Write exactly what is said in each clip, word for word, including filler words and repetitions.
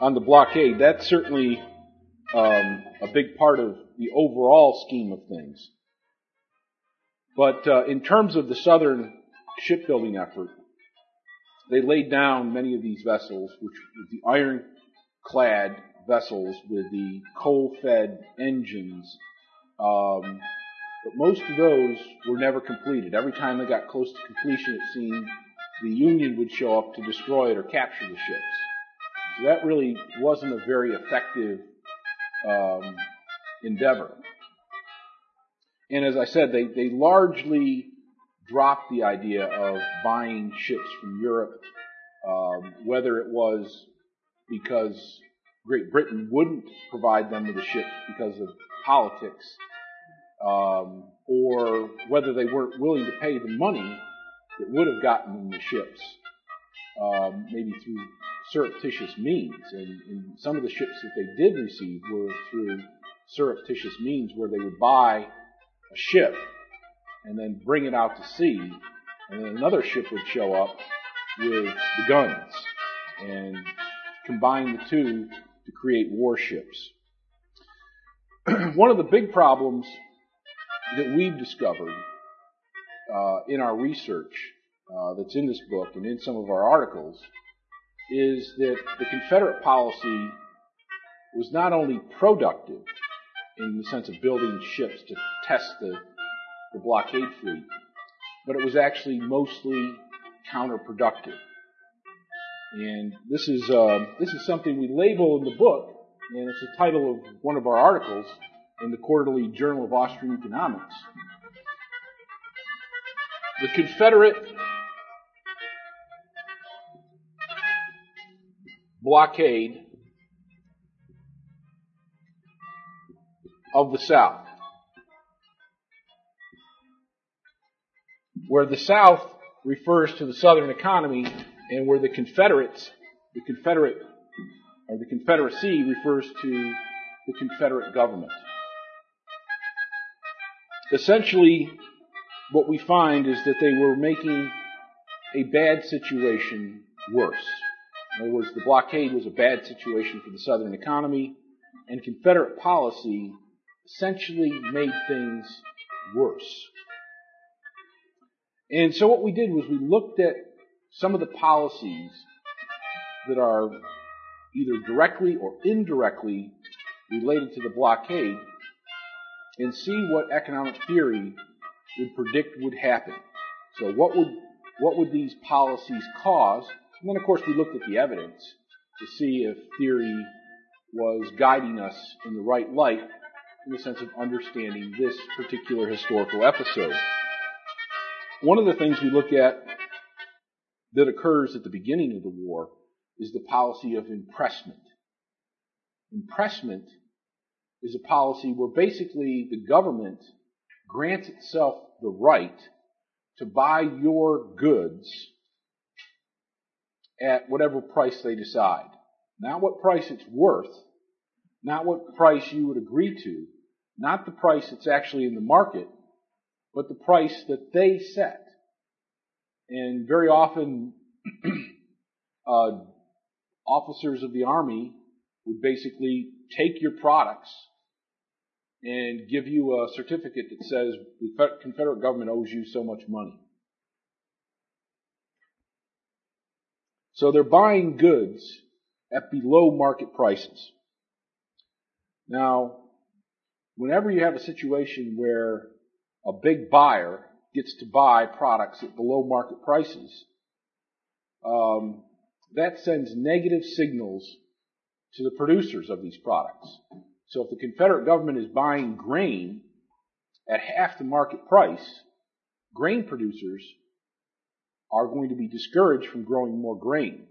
on the blockade, that's certainly um, a big part of the overall scheme of things. But uh, in terms of the southern shipbuilding effort, they laid down many of these vessels, which were the ironclad vessels with the coal-fed engines. Um, but most of those were never completed. Every time they got close to completion, it seemed the Union would show up to destroy it or capture the ships. So that really wasn't a very effective um, endeavor. And as I said, they, they largely dropped the idea of buying ships from Europe, um, whether it was because Great Britain wouldn't provide them with the ships because of politics, um, or whether they weren't willing to pay the money that would have gotten them the ships, um, maybe through surreptitious means. And, and some of the ships that they did receive were through surreptitious means, where they would buy a ship and then bring it out to sea, and then another ship would show up with the guns and combine the two to create warships. One of the big problems that we've discovered uh, in our research uh, that's in this book and in some of our articles is that the Confederate policy was not only productive in the sense of building ships to test the, the blockade fleet, but it was actually mostly counterproductive. And this is uh, this is something we label in the book, and it's the title of one of our articles in the Quarterly Journal of Austrian Economics. The Confederate blockade of the South, where the South refers to the Southern economy, and where the Confederates, the Confederate, or the Confederacy refers to the Confederate government. Essentially, what we find is that they were making a bad situation worse. In other words, the blockade was a bad situation for the Southern economy, and Confederate policy essentially made things worse. And so what we did was we looked at some of the policies that are either directly or indirectly related to the blockade, and see what economic theory would predict would happen. So what would what would these policies cause? And then, of course, we looked at the evidence to see if theory was guiding us in the right light in the sense of understanding this particular historical episode. One of the things we look at that occurs at the beginning of the war is the policy of impressment. Impressment is a policy where basically the government grants itself the right to buy your goods at whatever price they decide. Not what price it's worth, not what price you would agree to, not the price that's actually in the market, but the price that they set. And very often, uh, officers of the Army would basically take your products and give you a certificate that says the Confederate government owes you so much money. So they're buying goods at below market prices. Now, whenever you have a situation where a big buyer gets to buy products at below market prices, um, that sends negative signals to the producers of these products. So if the Confederate government is buying grain at half the market price, grain producers are going to be discouraged from growing more grain.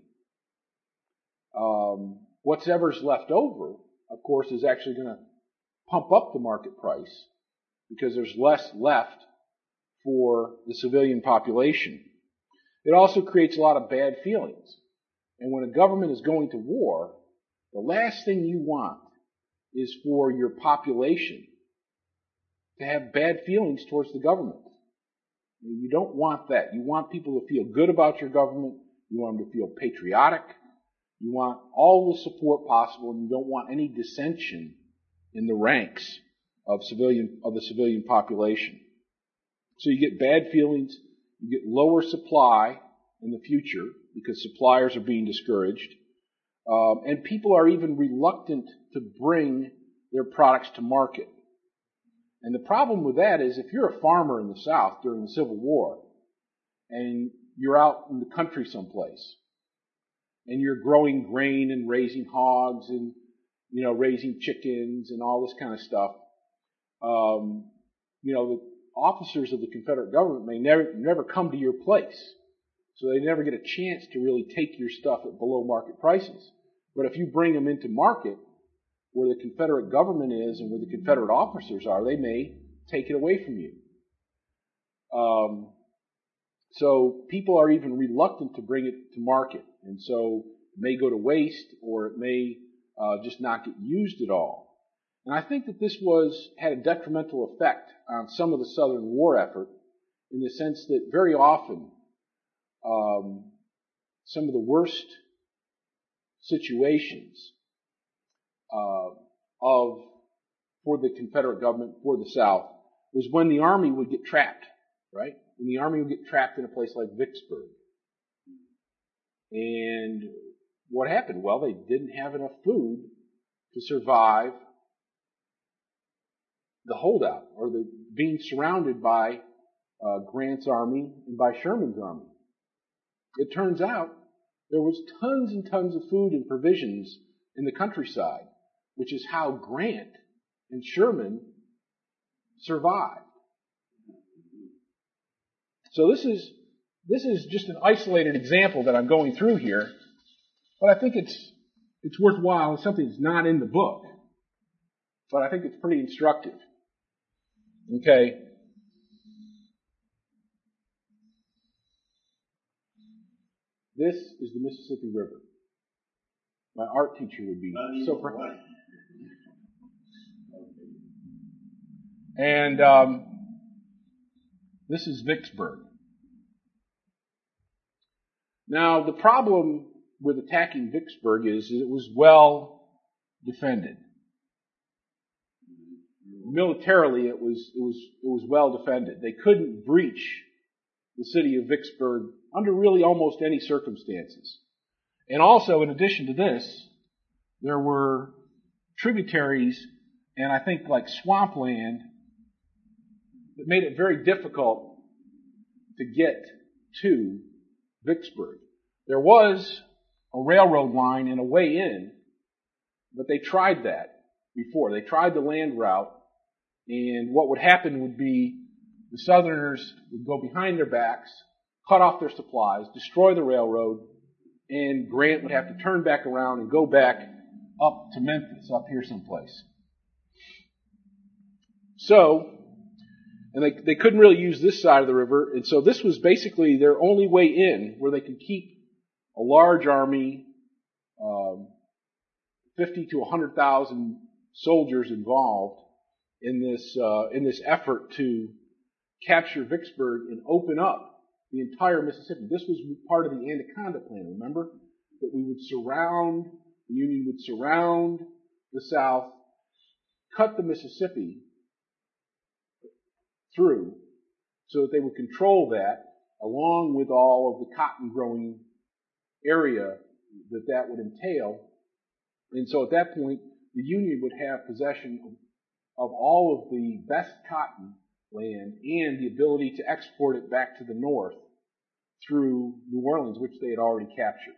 Um, whatever's left over, of course, is actually going to pump up the market price because there's less left for the civilian population. It also creates a lot of bad feelings. And when a government is going to war, the last thing you want is for your population to have bad feelings towards the government. You don't want that. You want people to feel good about your government. You want them to feel patriotic. You want all the support possible, and you don't want any dissension in the ranks of civilian of the civilian population. So you get bad feelings, you get lower supply in the future because suppliers are being discouraged, um, and people are even reluctant to bring their products to market. And the problem with that is if you're a farmer in the South during the Civil War and you're out in the country someplace and you're growing grain and raising hogs and, you know, raising chickens and all this kind of stuff, um, you know, the officers of the Confederate government may never, never come to your place. So they never get a chance to really take your stuff at below market prices. But if you bring them into market, where the Confederate government is and where the Confederate officers are, they may take it away from you. Um, so people are even reluctant to bring it to market. And so it may go to waste or it may uh, just not get used at all. And I think that this was had a detrimental effect on some of the Southern war effort in the sense that very often um, some of the worst situations Uh, of for the Confederate government, for the South, was when the Army would get trapped, right? When the Army would get trapped in a place like Vicksburg. And what happened? Well, they didn't have enough food to survive the holdout, or the being surrounded by uh, Grant's army and by Sherman's army. It turns out there was tons and tons of food and provisions in the countryside, which is how Grant and Sherman survived. So this is this is just an isolated example that I'm going through here, but I think it's it's worthwhile. It's something that's not in the book, but I think it's pretty instructive. Okay. This is the Mississippi River. My art teacher would be so proud. And um, this is Vicksburg. Now, the problem with attacking Vicksburg is it was well defended. Militarily, it was it was it was well defended. They couldn't breach the city of Vicksburg under really almost any circumstances. And also, in addition to this, there were tributaries and I think like swampland that made it very difficult to get to Vicksburg. There was a railroad line and a way in, but they tried that before. They tried the land route, and what would happen would be the Southerners would go behind their backs, cut off their supplies, destroy the railroad, and Grant would have to turn back around and go back up to Memphis, up here someplace. So, and they, they couldn't really use this side of the river, and so this was basically their only way in where they could keep a large army, um, fifty to one hundred thousand soldiers involved in this uh, in this effort to capture Vicksburg and open up the entire Mississippi. This was part of the Anaconda Plan, remember? That we would surround, the Union would surround the South, cut the Mississippi through so that they would control that along with all of the cotton growing area that that would entail. And so at that point, the Union would have possession of, of all of the best cotton land and the ability to export it back to the north through New Orleans, which they had already captured.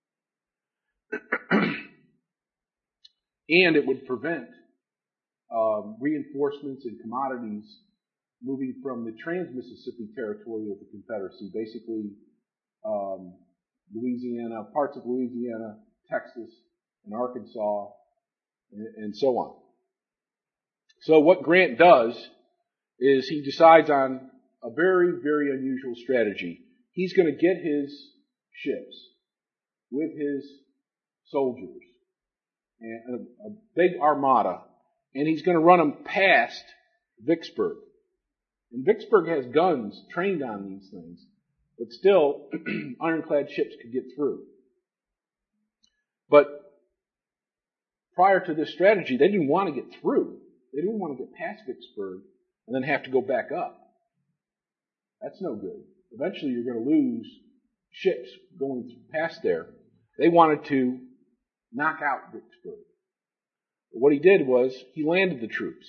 And it would prevent um, reinforcements and commodities moving from the trans-Mississippi territory of the Confederacy, basically um, Louisiana, parts of Louisiana, Texas, and Arkansas, and, and so on. So what Grant does is he decides on a very, very unusual strategy. He's going to get his ships with his soldiers and a, a big armada, and he's going to run them past Vicksburg. And Vicksburg has guns trained on these things, but still, ironclad ships could get through. But prior to this strategy, they didn't want to get through. They didn't want to get past Vicksburg and then have to go back up. That's no good. Eventually you're going to lose ships going past there. They wanted to knock out Vicksburg. But what he did was he landed the troops.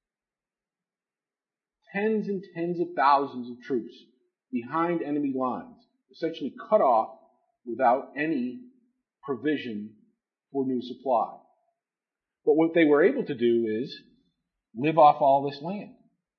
Tens and tens of thousands of troops behind enemy lines, essentially cut off without any provision for new supply. But what they were able to do is live off all this land.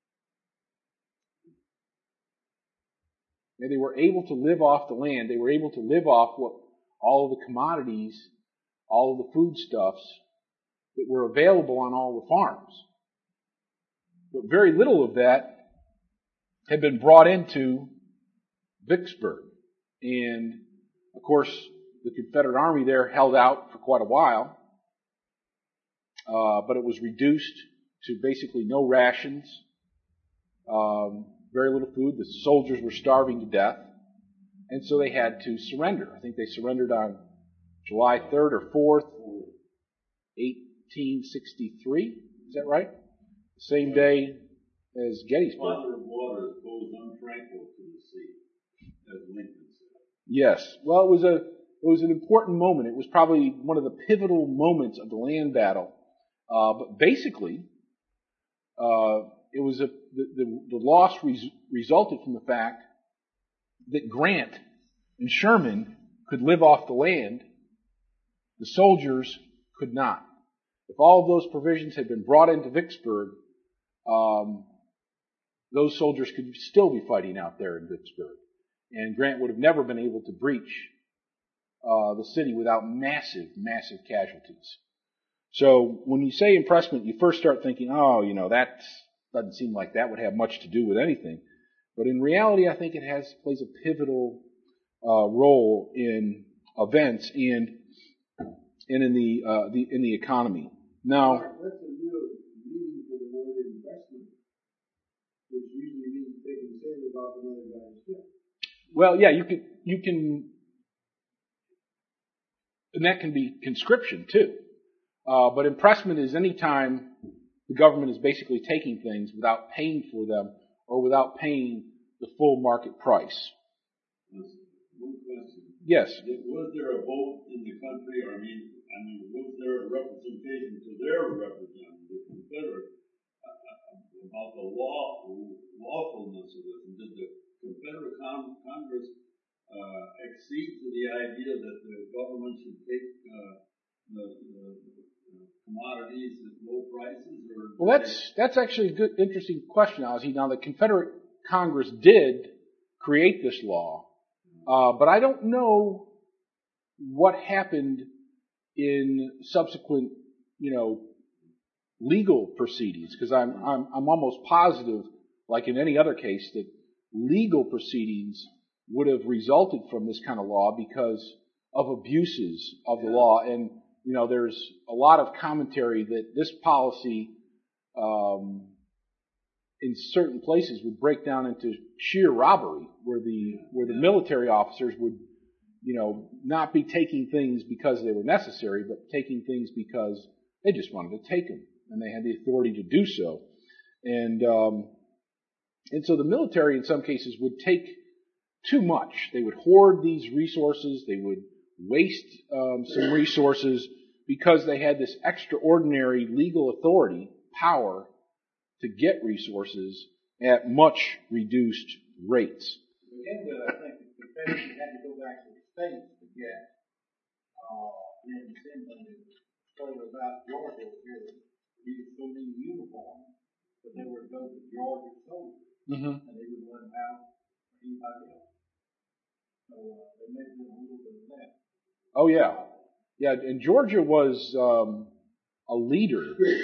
And they were able to live off the land. They were able to live off what all of the commodities, all of the foodstuffs that were available on all the farms. But very little of that had been brought into Vicksburg. And, of course, the Confederate Army there held out for quite a while. Uh, but it was reduced to basically no rations, um, very little food. The soldiers were starving to death. And so they had to surrender. I think they surrendered on July third or fourth, eighteen sixty-three. Is that right? The same day as Gettysburg. Father of waters goes untranquil to the sea, as Lincoln said. Yes. Well, it was a it was an important moment. It was probably one of the pivotal moments of the land battle. Uh, but basically, uh, it was a the, the, the loss res, resulted from the fact that Grant and Sherman could live off the land. The soldiers could not. If all of those provisions had been brought into Vicksburg, um, those soldiers could still be fighting out there in Vicksburg. And Grant would have never been able to breach uh, the city without massive, massive casualties. So when you say impressment, you first start thinking, oh, you know, that doesn't seem like that would have much to do with anything. But in reality, I think it has plays a pivotal uh, role in events and and in the uh, the in the economy. Now, what's the real meaning for the word investment, which usually means taking sailors off another guy's ship? Well, yeah, you can you can, and that can be conscription too. Uh, but impressment is any time the government is basically taking things without paying for them or without paying the full market price. One question. Yes. Was there a vote in the country, or I mean, I mean, was there a representation to their representative, the Confederate, uh, about the law, lawfulness of this? And did the Confederate Con- Congress uh, accede to the idea that the government should take uh, the, the, the commodities at low prices? Or well, that's that's actually a good, interesting question, Ozzy. Now, the Confederate Congress did create this law, uh, but I don't know what happened in subsequent, you know, legal proceedings, because I'm, I'm I'm almost positive, like in any other case, that legal proceedings would have resulted from this kind of law because of abuses of the law. And you know, there's a lot of commentary that this policy, um, in certain places, would break down into sheer robbery, where the where the military officers would, you know, not be taking things because they were necessary, but taking things because they just wanted to take them, and they had the authority to do so. And um, and so the military, in some cases, would take too much. They would hoard these resources. They would waste um, some resources because they had this extraordinary legal authority, power, to get resources at much reduced rates. We had to, I think, the Confederacy had to go back to the states to get, uh, and send them to sort of about Georgia here, needed so many uniforms, but they would go to Georgia soldiers, Mm-hmm. and they would run out for anybody else. So uh, they made them a little bit of that. Oh yeah, yeah. And Georgia was um, a leader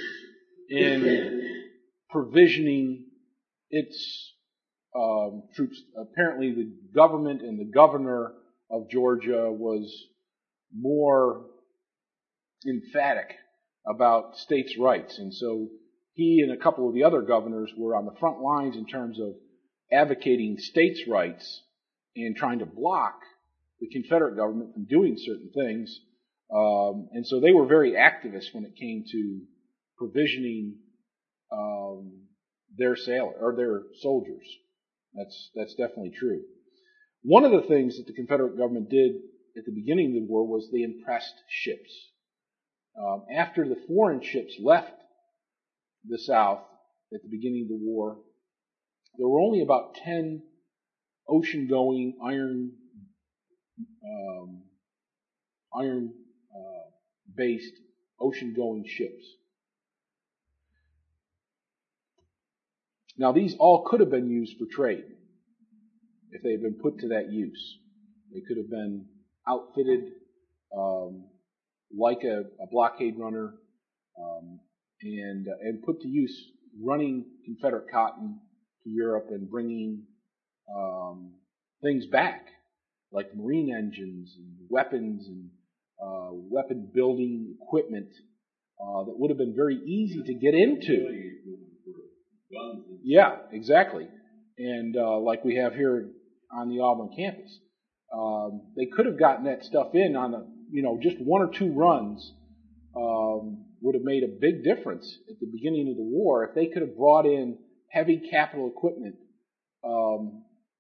in provisioning its um, troops. Apparently, the government and the governor of Georgia was more emphatic about states' rights, and so he and a couple of the other governors were on the front lines in terms of advocating states' rights and trying to block the Confederate government from doing certain things. Um, and so they were very activist when it came to provisioning um, their sailor or their soldiers. That's that's definitely true. One of the things that the Confederate government did at the beginning of the war was they impressed ships. Um, after the foreign ships left the South at the beginning of the war, there were only about ten ocean-going iron um, iron uh, based ocean-going ships. Now, these all could have been used for trade if they had been put to that use. They could have been outfitted um, like a, a blockade runner um, and uh, and put to use running Confederate cotton to Europe and bringing um, things back like marine engines and weapons and uh, weapon building equipment uh, that would have been very easy to get into. Yeah, exactly. And uh, like we have here on the Auburn campus, um, they could have gotten that stuff in on a, you know, just one or two runs um, would have made a big difference at the beginning of the war if they could have brought in heavy capital equipment um,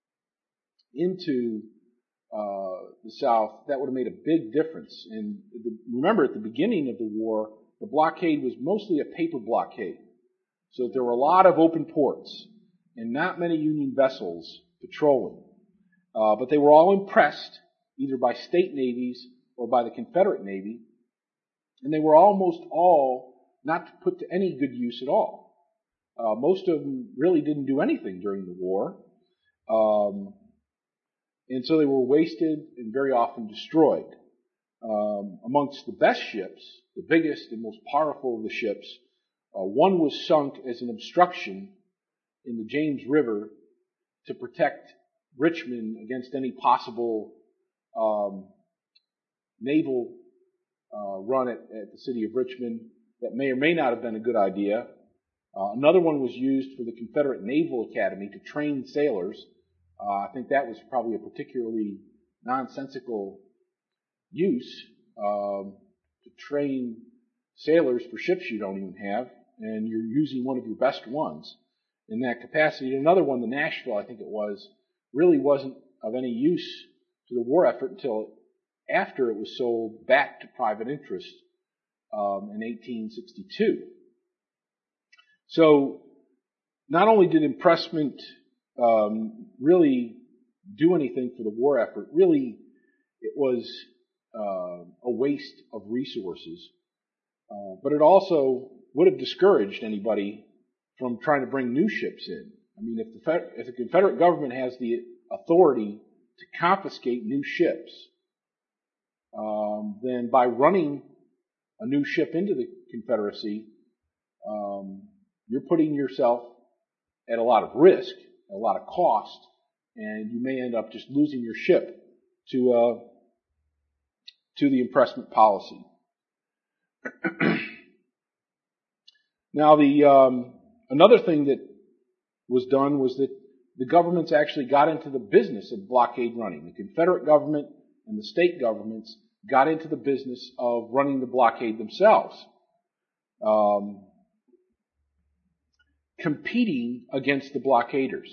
into uh, the South. That would have made a big difference. And the, remember, at the beginning of the war, the blockade was mostly a paper blockade. So there were a lot of open ports and not many Union vessels patrolling. Uh, but they were all impressed either by state navies or by the Confederate Navy. And they were almost all not put to any good use at all. Uh, most of them really didn't do anything during the war. Um, and so they were wasted and very often destroyed. Um, amongst the best ships, the biggest and most powerful of the ships, uh, one was sunk as an obstruction in the James River to protect Richmond against any possible um, naval uh, run at, at the city of Richmond. That may or may not have been a good idea. Uh, another one was used for the Confederate Naval Academy to train sailors. Uh, I think that was probably a particularly nonsensical use um, to train sailors for ships you don't even have, and you're using one of your best ones in that capacity. And another one, the Nashville, I think it was, really wasn't of any use to the war effort until after it was sold back to private interest um, in eighteen sixty-two. So not only did impressment um, really do anything for the war effort, really it was uh, a waste of resources, uh, but it also would have discouraged anybody from trying to bring new ships in. I mean, if the, if the Confederate government has the authority to confiscate new ships, um, then by running a new ship into the Confederacy, um, you're putting yourself at a lot of risk, a lot of cost, and you may end up just losing your ship to uh, to the impressment policy. Now, the um, another thing that was done was that the governments actually got into the business of blockade running. The Confederate government and the state governments got into the business of running the blockade themselves, um, competing against the blockaders.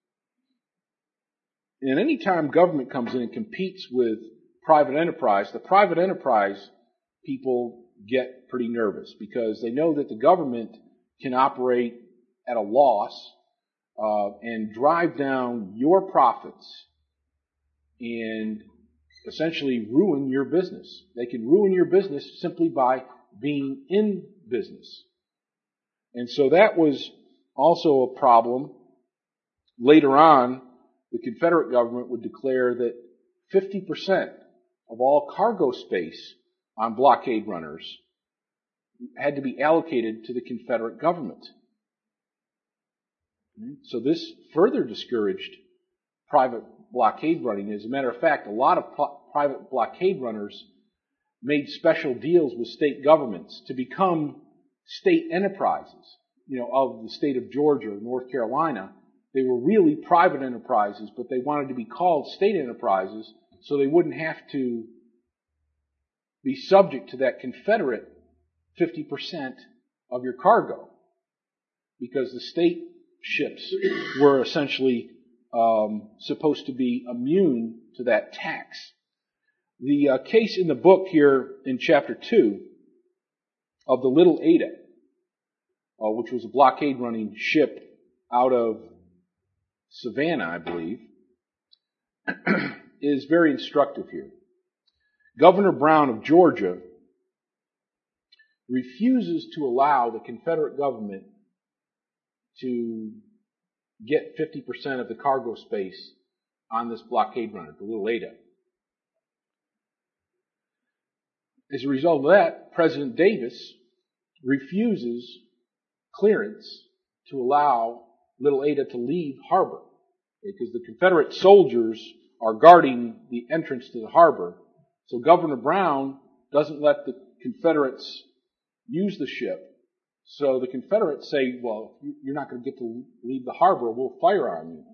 And any time government comes in and competes with private enterprise, the private enterprise people get pretty nervous because they know that the government can operate at a loss uh, and drive down your profits and essentially ruin your business. They can ruin your business simply by being in business. And so that was also a problem. Later on, the Confederate government would declare that fifty percent of all cargo space on blockade runners had to be allocated to the Confederate government. So this further discouraged private blockade running. As a matter of fact, a lot of pl- private blockade runners made special deals with state governments to become state enterprises, you know, of the state of Georgia or North Carolina. They were really private enterprises, but they wanted to be called state enterprises so they wouldn't have to be subject to that Confederate fifty percent of your cargo, because the state ships were essentially um, supposed to be immune to that tax. The uh, case in the book here in chapter two of the Little Ada, uh, which was a blockade-running ship out of Savannah, I believe, is very instructive here. Governor Brown of Georgia refuses to allow the Confederate government to get fifty percent of the cargo space on this blockade runner, the Little Ada. As a result of that, President Davis refuses clearance to allow Little Ada to leave harbor, because the Confederate soldiers are guarding the entrance to the harbor. So Governor Brown doesn't let the Confederates use the ship. So the Confederates say, well, you're not going to get to leave the harbor, we'll fire on you.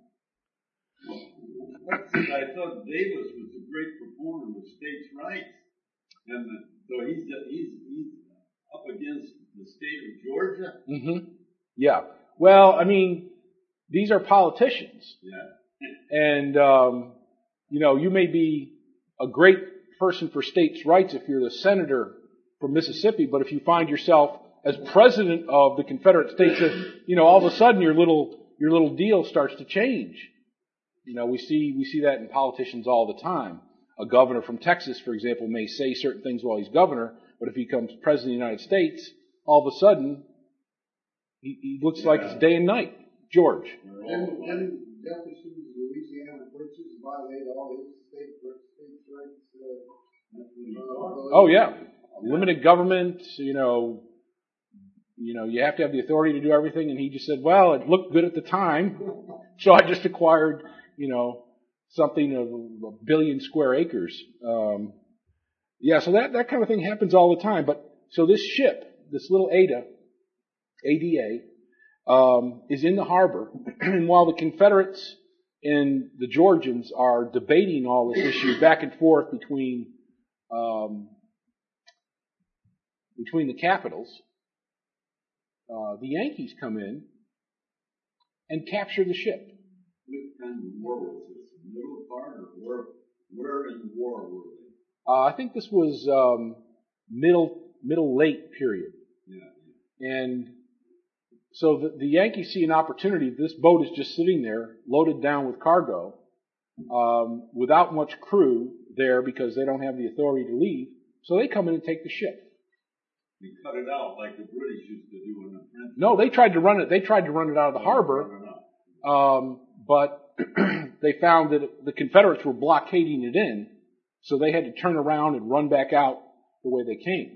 I thought Davis was a great proponent of states' rights. And the, so he's, he's, he's up against the state of Georgia? Mm-hmm. Yeah. Well, I mean, these are politicians. Yeah. And, um, you know, you may be a great person for states' rights if you're the senator from Mississippi, but if you find yourself as president of the Confederate States, you know, all of a sudden your little, your little deal starts to change. You know, we see, we see that in politicians all the time. A governor from Texas, for example, may say certain things while he's governor, but if he becomes president of the United States, all of a sudden, he, he looks yeah. like it's day and night. George. And, and Jefferson's Louisiana Purchase violated all his state, states' rights. Uh, oh yeah, limited government. You know, you know, you have to have the authority to do everything. And he just said, "Well, it looked good at the time, so I just acquired, you know, something of a billion square acres." Um, yeah, so that that kind of thing happens all the time. But so this ship, this Little Ada, A D A, um, is in the harbor, and while the Confederates and the Georgians are debating all this issue back and forth between um, between the capitals, uh, the Yankees come in and capture the ship. What kind of war was this? Middle part, or where, where in the war were they? Uh, I think this was um, middle middle late period. Yeah. And so the, the Yankees see an opportunity. This boat is just sitting there, loaded down with cargo, um, without much crew there because they don't have the authority to leave. So they come in and take the ship. They cut it out like the British used to do in the French. No, they tried to run it. They tried to run it out of the harbor, um, but they found that the Confederates were blockading it in, so they had to turn around and run back out the way they came.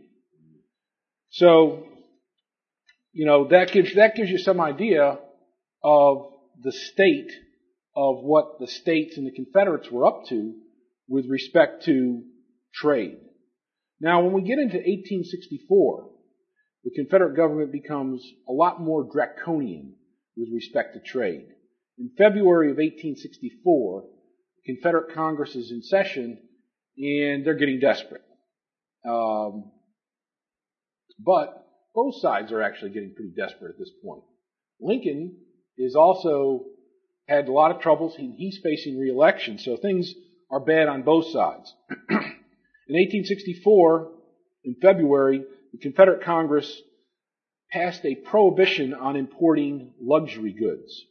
So, you know, that gives that gives you some idea of the state of what the states and the Confederates were up to with respect to trade. Now, when we get into eighteen sixty-four, the Confederate government becomes a lot more draconian with respect to trade. In February of eighteen sixty-four, the Confederate Congress is in session, and they're getting desperate. Um, but both sides are actually getting pretty desperate at this point. Lincoln is also had a lot of troubles. He, he's facing re-election, so things are bad on both sides. In eighteen sixty-four, in February, the Confederate Congress passed a prohibition on importing luxury goods.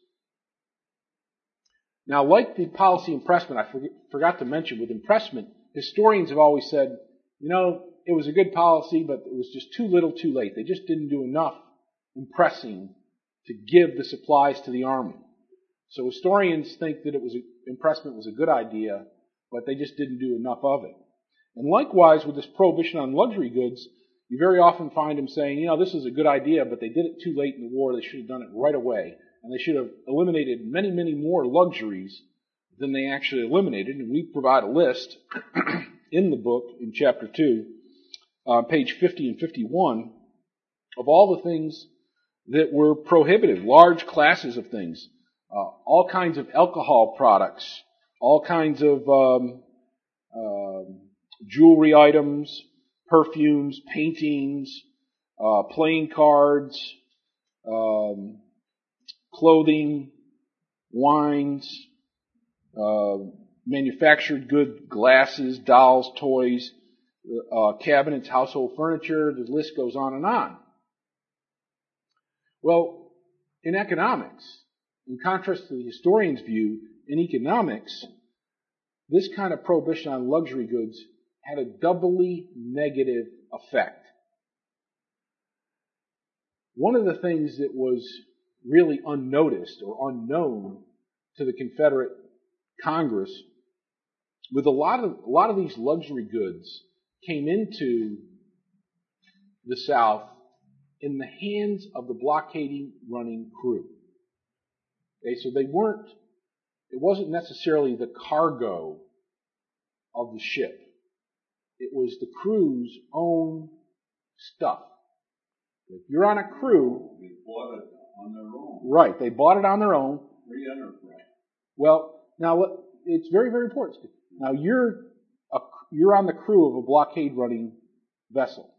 Now, like the policy impressment, I forget, forgot to mention, with impressment, historians have always said, you know, it was a good policy, but it was just too little too late. They just didn't do enough impressing to give the supplies to the army. So historians think that it was a, impressment was a good idea, but they just didn't do enough of it. And likewise, with this prohibition on luxury goods, you very often find them saying, you know, this is a good idea, but they did it too late in the war. They should have done it right away. And they should have eliminated many, many more luxuries than they actually eliminated. And we provide a list in the book, in chapter two, uh, page fifty and fifty-one, of all the things that were prohibited, large classes of things, uh, all kinds of alcohol products, all kinds of um, uh, jewelry items, perfumes, paintings, uh, playing cards, um, clothing, wines, uh, manufactured good glasses, dolls, toys, uh, cabinets, household furniture. The list goes on and on. Well, in economics, in contrast to the historian's view, in economics, this kind of prohibition on luxury goods had a doubly negative effect. One of the things that was really unnoticed or unknown to the Confederate Congress, with a lot of a lot of these luxury goods came into the South in the hands of the blockading running crew. Okay, so they weren't, it wasn't necessarily the cargo of the ship. It was the crew's own stuff. If you're on a crew, They bought it on their own. right, they bought it on their own. Free enterprise. Well, now what- it's very, very important. Now you're a, you're on the crew of a blockade running vessel,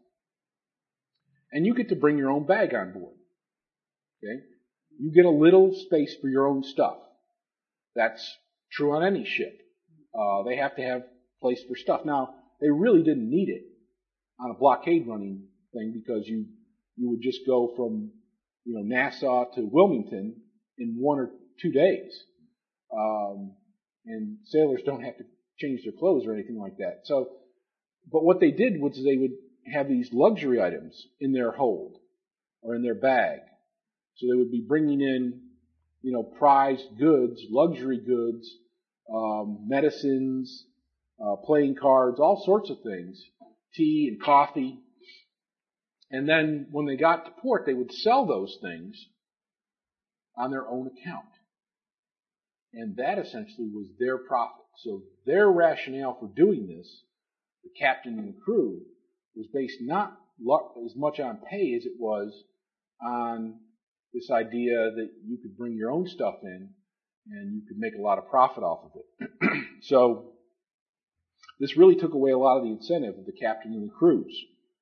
and you get to bring your own bag on board. Okay, you get a little space for your own stuff. That's true on any ship. Uh, they have to have place for stuff. Now they really didn't need it on a blockade running thing because you you would just go from you know Nassau to Wilmington in one or two days. Um, and sailors don't have to change their clothes or anything like that. So, but what they did was they would have these luxury items in their hold or in their bag. So they would be bringing in, you know, prized goods, luxury goods, um, medicines, uh, playing cards, all sorts of things, tea and coffee. And then when they got to port, they would sell those things on their own account. And that essentially was their profit. So their rationale for doing this, the captain and the crew, was based not as much on pay as it was on this idea that you could bring your own stuff in and you could make a lot of profit off of it. So this really took away a lot of the incentive of the captain and the crews.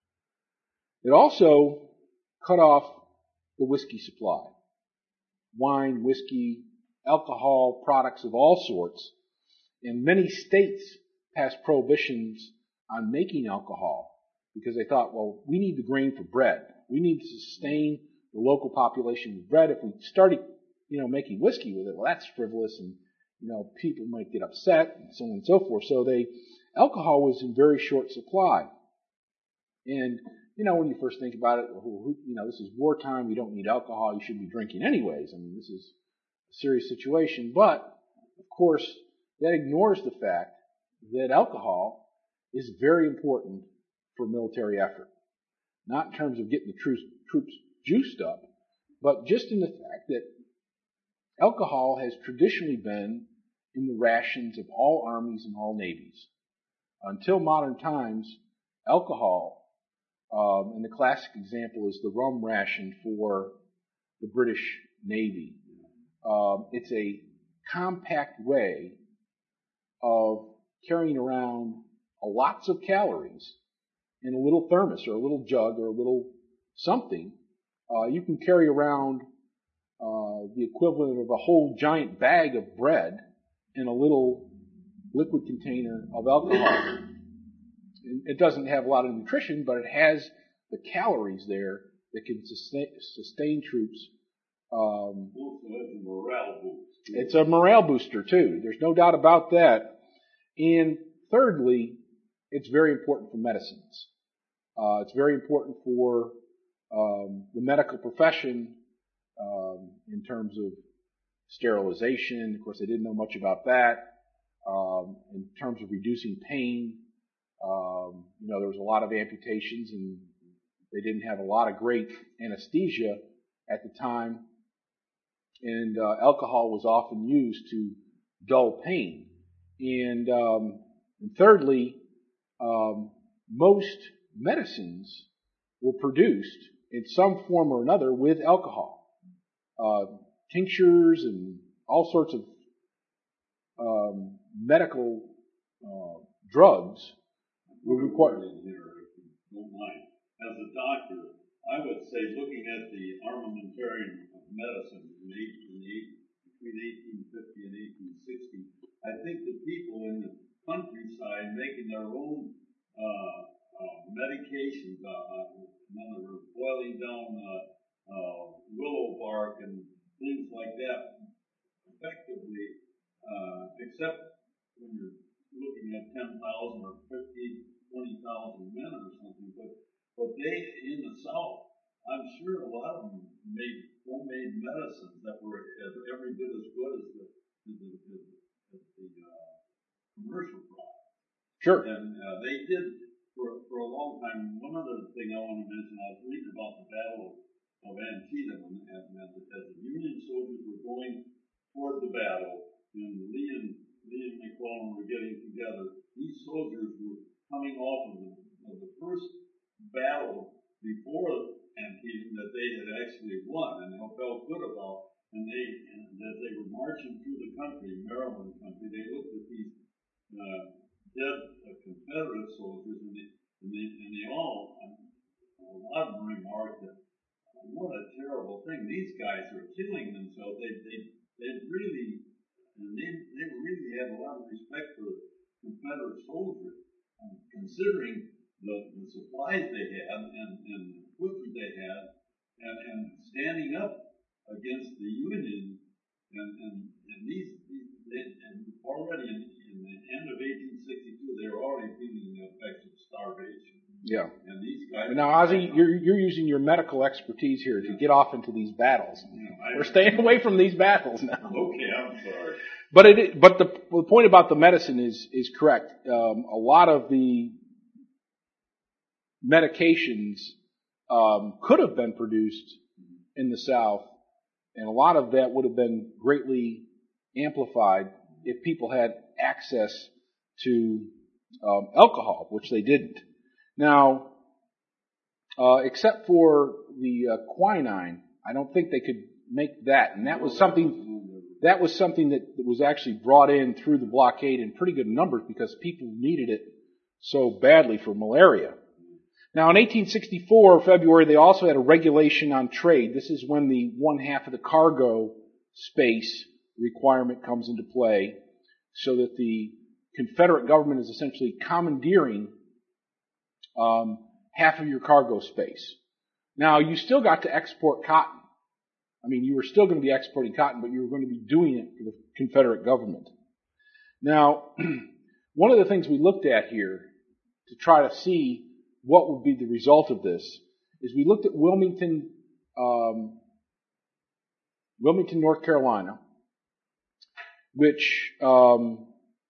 It also cut off the whiskey supply. Wine, whiskey, alcohol, products of all sorts. And many states passed prohibitions on making alcohol because they thought, well, we need the grain for bread. We need to sustain the local population with bread. If we started, you know, making whiskey with it, well, that's frivolous and, you know, people might get upset and so on and so forth. So they, alcohol was in very short supply. And, you know, when you first think about it, well, you know, this is wartime. We don't need alcohol. You shouldn't be drinking anyways. I mean, this is a serious situation. But, of course, that ignores the fact that alcohol is very important for military effort. Not in terms of getting the troops, troops juiced up, but just in the fact that alcohol has traditionally been in the rations of all armies and all navies. Until modern times, alcohol, um, and the classic example is the rum ration for the British Navy. Um, it's a compact way of carrying around lots of calories in a little thermos or a little jug or a little something. Uh, you can carry around uh, the equivalent of a whole giant bag of bread in a little liquid container of alcohol. It doesn't have a lot of nutrition, but it has the calories there that can sustain, sustain troops. Um, Also has a morale boost. it's a morale booster too. There's no doubt about that. And thirdly, it's very important for medicines. Uh, it's very important for um, the medical profession um, in terms of sterilization. Of course, they didn't know much about that. Um, in terms of reducing pain, um, you know, there was a lot of amputations, and they didn't have a lot of great anesthesia at the time. And uh, alcohol was often used to dull pain. And, um, and thirdly, um, most medicines were produced in some form or another with alcohol. Uh, tinctures and all sorts of um, medical uh, drugs were required. don't mind. As a doctor, I would say, looking at the armamentarium of medicine in, eight, in the eight, between eighteen fifty and eighteen sixty, I think the people in the countryside making their own uh, uh, medications, uh, in other words, boiling down uh, uh, willow bark and things like that, effectively, uh, except when you're looking at ten thousand or fifty, twenty thousand men or something, but, but they, in the South, I'm sure a lot of them made homemade medicines that were every bit as good as the, as the, as the uh, commercial product. Sure. And uh, they did for, for a long time. One other thing I want to mention, I was reading about the Battle of Antietam, and as the Union soldiers were going toward the battle, and Lee and, Lee and McClellan were getting together, these soldiers were coming off of the, of the first battle before Antietam that they had actually won and felt good about. And they, and as they were marching through the country, Maryland country, they looked at these uh, dead uh, Confederate soldiers, and they, and they, and they all, um, a lot of them remarked that, uh, what a terrible thing. These guys are killing themselves. They, they, they really, and they, they really had a lot of respect for Confederate soldiers, um, considering the, the supplies they had and, and the equipment they had, and, and standing up against the Union, and, and, and these, these they, and already in, in the end of eighteen sixty-two, they were already feeling the effects of starvation. Yeah. And these guys. Now, Ozzy, you're you're using your medical expertise here to yeah. get off into these battles. Yeah, I, We're staying away from these battles now. Okay, I'm sorry. But it, but the, the point about the medicine is is correct. Um, a lot of the medications um, could have been produced in the South, and a lot of that would have been greatly amplified if people had access to um, alcohol, which they didn't. Now, uh, except for the uh, quinine, I don't think they could make that, and that was something that was something that was actually brought in through the blockade in pretty good numbers because people needed it so badly for malaria. Now, in eighteen sixty-four, February, they also had a regulation on trade. This is when the one half of the cargo space requirement comes into play, so that the Confederate government is essentially commandeering um, half of your cargo space. Now, you still got to export cotton. I mean, you were still going to be exporting cotton, but you were going to be doing it for the Confederate government. Now, one of the things we looked at here to try to see what would be the result of this is we looked at Wilmington, um, Wilmington, North Carolina, which um,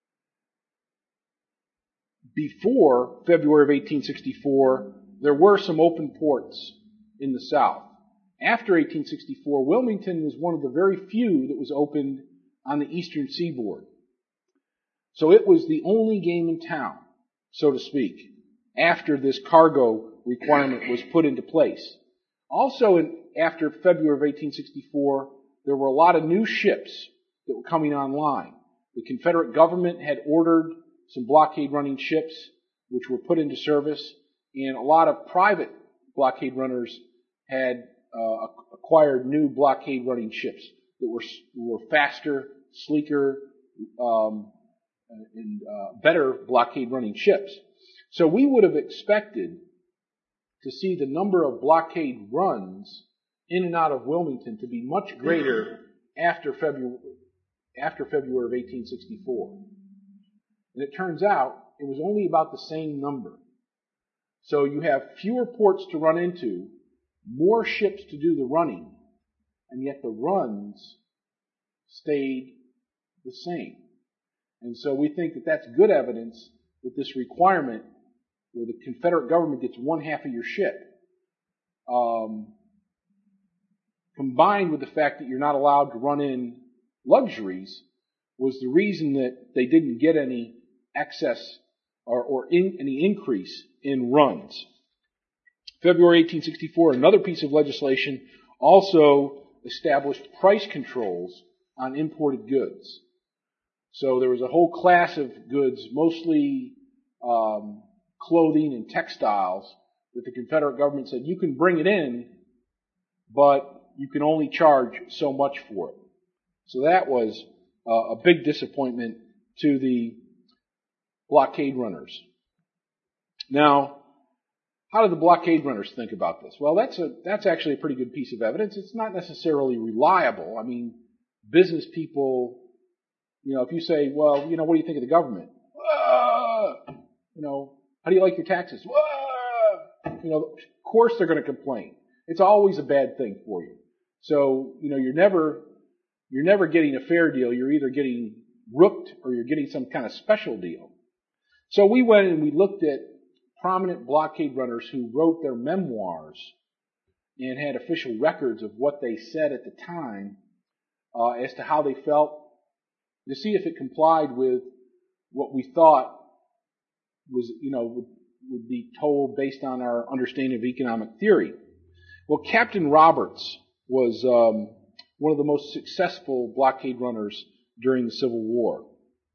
before February of eighteen sixty-four, there were some open ports in the South. After eighteen sixty-four, Wilmington was one of the very few that was opened on the eastern seaboard. So it was the only game in town, so to speak, after this cargo requirement was put into place. Also, in, after February of eighteen sixty-four, there were a lot of new ships that were coming online. The Confederate government had ordered some blockade-running ships, which were put into service, and a lot of private blockade runners had uh, acquired new blockade-running ships that were were faster, sleeker, um, and uh, better blockade-running ships. So we would have expected to see the number of blockade runs in and out of Wilmington to be much greater after February, after February of eighteen sixty-four. And it turns out it was only about the same number. So you have fewer ports to run into, more ships to do the running, and yet the runs stayed the same. And so we think that that's good evidence that this requirement where the Confederate government gets one half of your ship, um, combined with the fact that you're not allowed to run in luxuries, was the reason that they didn't get any excess or, or in, any increase in runs. February eighteen sixty-four, another piece of legislation also established price controls on imported goods. So there was a whole class of goods, mostly um, clothing and textiles, that the Confederate government said, you can bring it in, but you can only charge so much for it. So that was uh, a big disappointment to the blockade runners. Now, how did the blockade runners think about this? Well, that's a that's actually a pretty good piece of evidence. It's not necessarily reliable. I mean, business people, you know, if you say, well, you know, what do you think of the government? Ah! You know, how do you like your taxes? Ah! You know, of course they're going to complain. It's always a bad thing for you. So, you know, you're never you're never getting a fair deal. You're either getting rooked or you're getting some kind of special deal. So we went and we looked at prominent blockade runners who wrote their memoirs and had official records of what they said at the time uh, as to how they felt, to see if it complied with what we thought was, you know, would, would be told based on our understanding of economic theory. Well, Captain Roberts was um, one of the most successful blockade runners during the Civil War.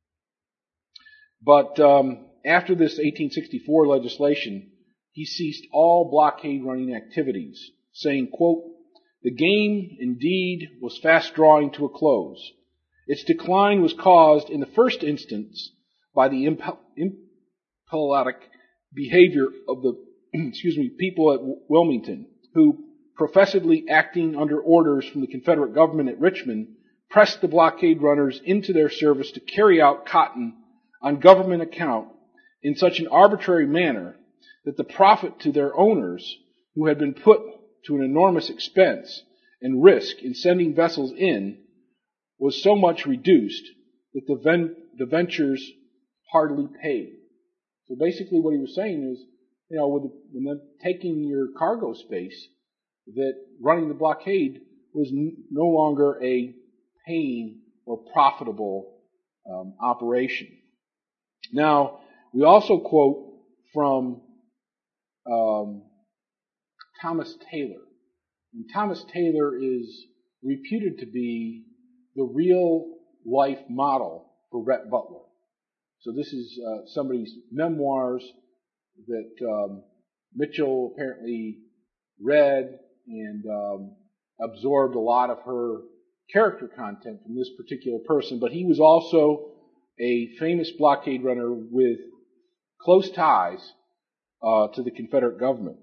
But um, after this eighteen sixty-four legislation, he ceased all blockade running activities, saying, quote, "The game, indeed, was fast drawing to a close. Its decline was caused in the first instance by the imp- impolitic behavior of the excuse me, people at Wilmington, who, professedly acting under orders from the Confederate government at Richmond, pressed the blockade runners into their service to carry out cotton on government account in such an arbitrary manner that the profit to their owners, who had been put to an enormous expense and risk in sending vessels in, was so much reduced that the, ven- the ventures hardly paid." So basically what he was saying is, you know, with the, when they're taking your cargo space, that running the blockade was n- no longer a paying or profitable um, operation. Now, we also quote from um, Thomas Taylor. And Thomas Taylor is reputed to be the real life model for Rhett Butler. So this is uh, somebody's memoirs that um, Mitchell apparently read and um, absorbed a lot of her character content from this particular person. But he was also a famous blockade runner with close ties uh, to the Confederate government.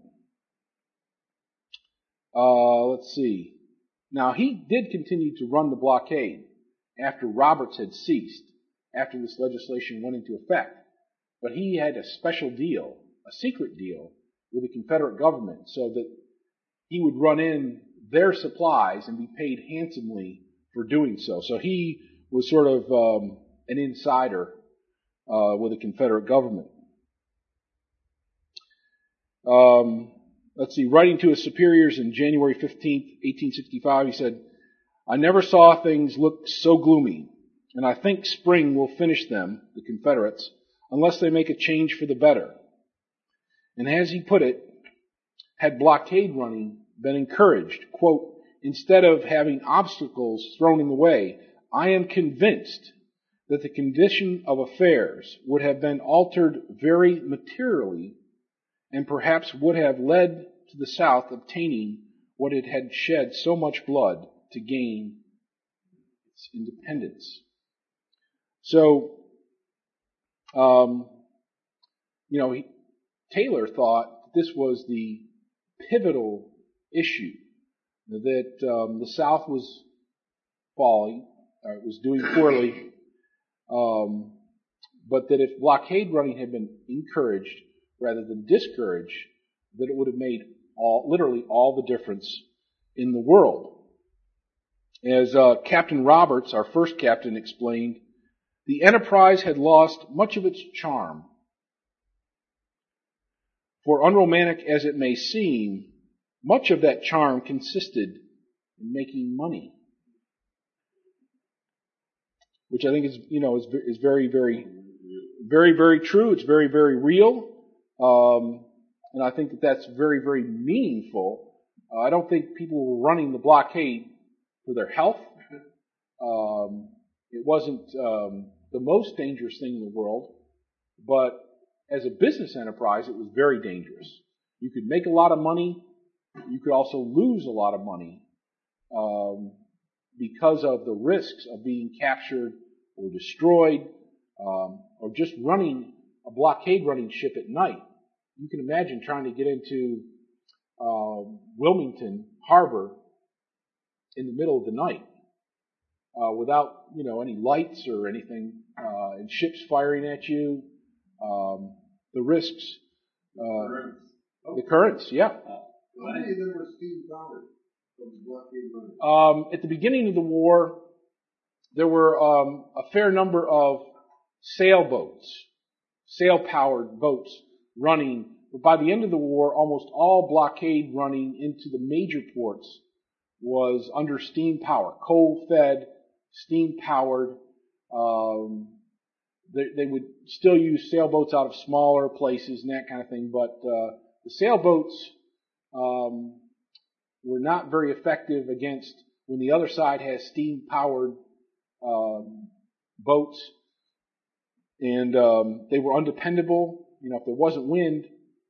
Uh, let's see. Now, he did continue to run the blockade after Roberts had ceased, after this legislation went into effect. But he had a special deal, a secret deal, with the Confederate government so that he would run in their supplies and be paid handsomely for doing so. So he was sort of um, an insider uh, with the Confederate government. Um, let's see, writing to his superiors in January fifteenth, eighteen sixty-five, he said, "I never saw things look so gloomy, and I think spring will finish them, the Confederates, unless they make a change for the better." And as he put it, had blockade running been encouraged, quote, "instead of having obstacles thrown in the way, I am convinced that the condition of affairs would have been altered very materially and perhaps would have led to the South obtaining what it had shed so much blood to gain its independence." So, um, you know, he, Taylor thought this was the pivotal issue, that um, the South was falling, or was doing poorly, um, but that if blockade running had been encouraged rather than discouraged, that it would have made all, literally all the difference in the world. As uh, Captain Roberts, our first captain, explained, the enterprise had lost much of its charm. For unromantic as it may seem, much of that charm consisted in making money. Which I think is, you know, is, is very, very, very, very true. It's very, very real. Um, and I think that that's very, very meaningful. Uh, I don't think people were running the blockade for their health. Um, it wasn't um, the most dangerous thing in the world, but as a business enterprise, it was very dangerous. You could make a lot of money. You could also lose a lot of money um, because of the risks of being captured or destroyed, um, or just running a blockade running ship at night. You can imagine trying to get into uh, Wilmington Harbor in the middle of the night uh, without, you know, any lights or anything, uh, and ships firing at you. Um, the risks, uh, Currents. the currents, yeah. How many of them were steam powered from the blockade running? Um, at the beginning of the war, there were um, a fair number of sailboats, sail-powered boats running. But by the end of the war, almost all blockade running into the major ports was under steam power, coal-fed, steam-powered. Um, they, they would still use sailboats out of smaller places and that kind of thing, but uh, the sailboats um, were not very effective against when the other side has steam-powered um, boats, and um, they were undependable. You know, if there wasn't wind,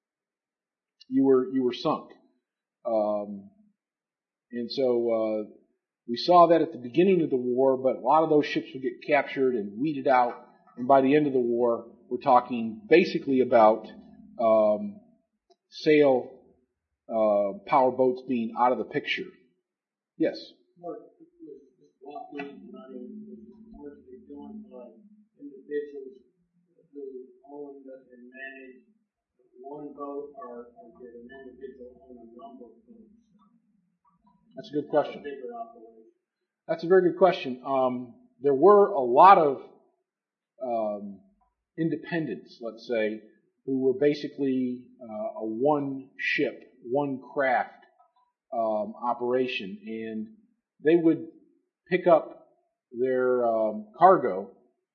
you were you were sunk. Um, and so uh, we saw that at the beginning of the war, but a lot of those ships would get captured and weeded out. And by the end of the war, we're talking basically about um, sail uh, power boats being out of the picture. Yes. Mark, this blockade running was largely done by individuals who owned and managed one boat, or, or did an individual own a number of boats? That's a good question. A bigger operation. That's a very good question. Um, there were a lot of um, independents, let's say, who were basically uh, a one ship, one craft um, operation, and they would pick up their um, cargo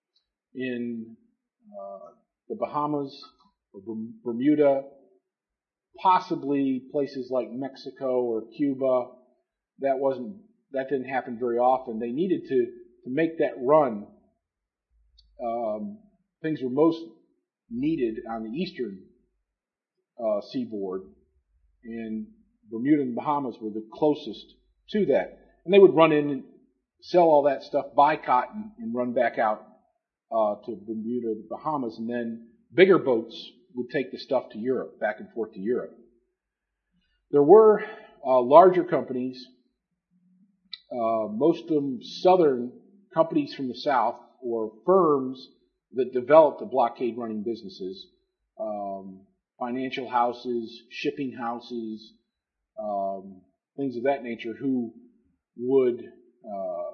in uh, the Bahamas or Bermuda, possibly places like Mexico or Cuba. That wasn't that didn't happen very often. They needed to to make that run. Um, things were most needed on the eastern uh, seaboard, and Bermuda and Bahamas were the closest to that. And they would run in and sell all that stuff, buy cotton, and run back out uh, to Bermuda, the Bahamas, and then bigger boats would take the stuff to Europe, back and forth to Europe. There were uh, larger companies, uh, most of them southern companies from the south, or firms that developed the blockade running businesses, um, financial houses, shipping houses, um, things of that nature, who would uh,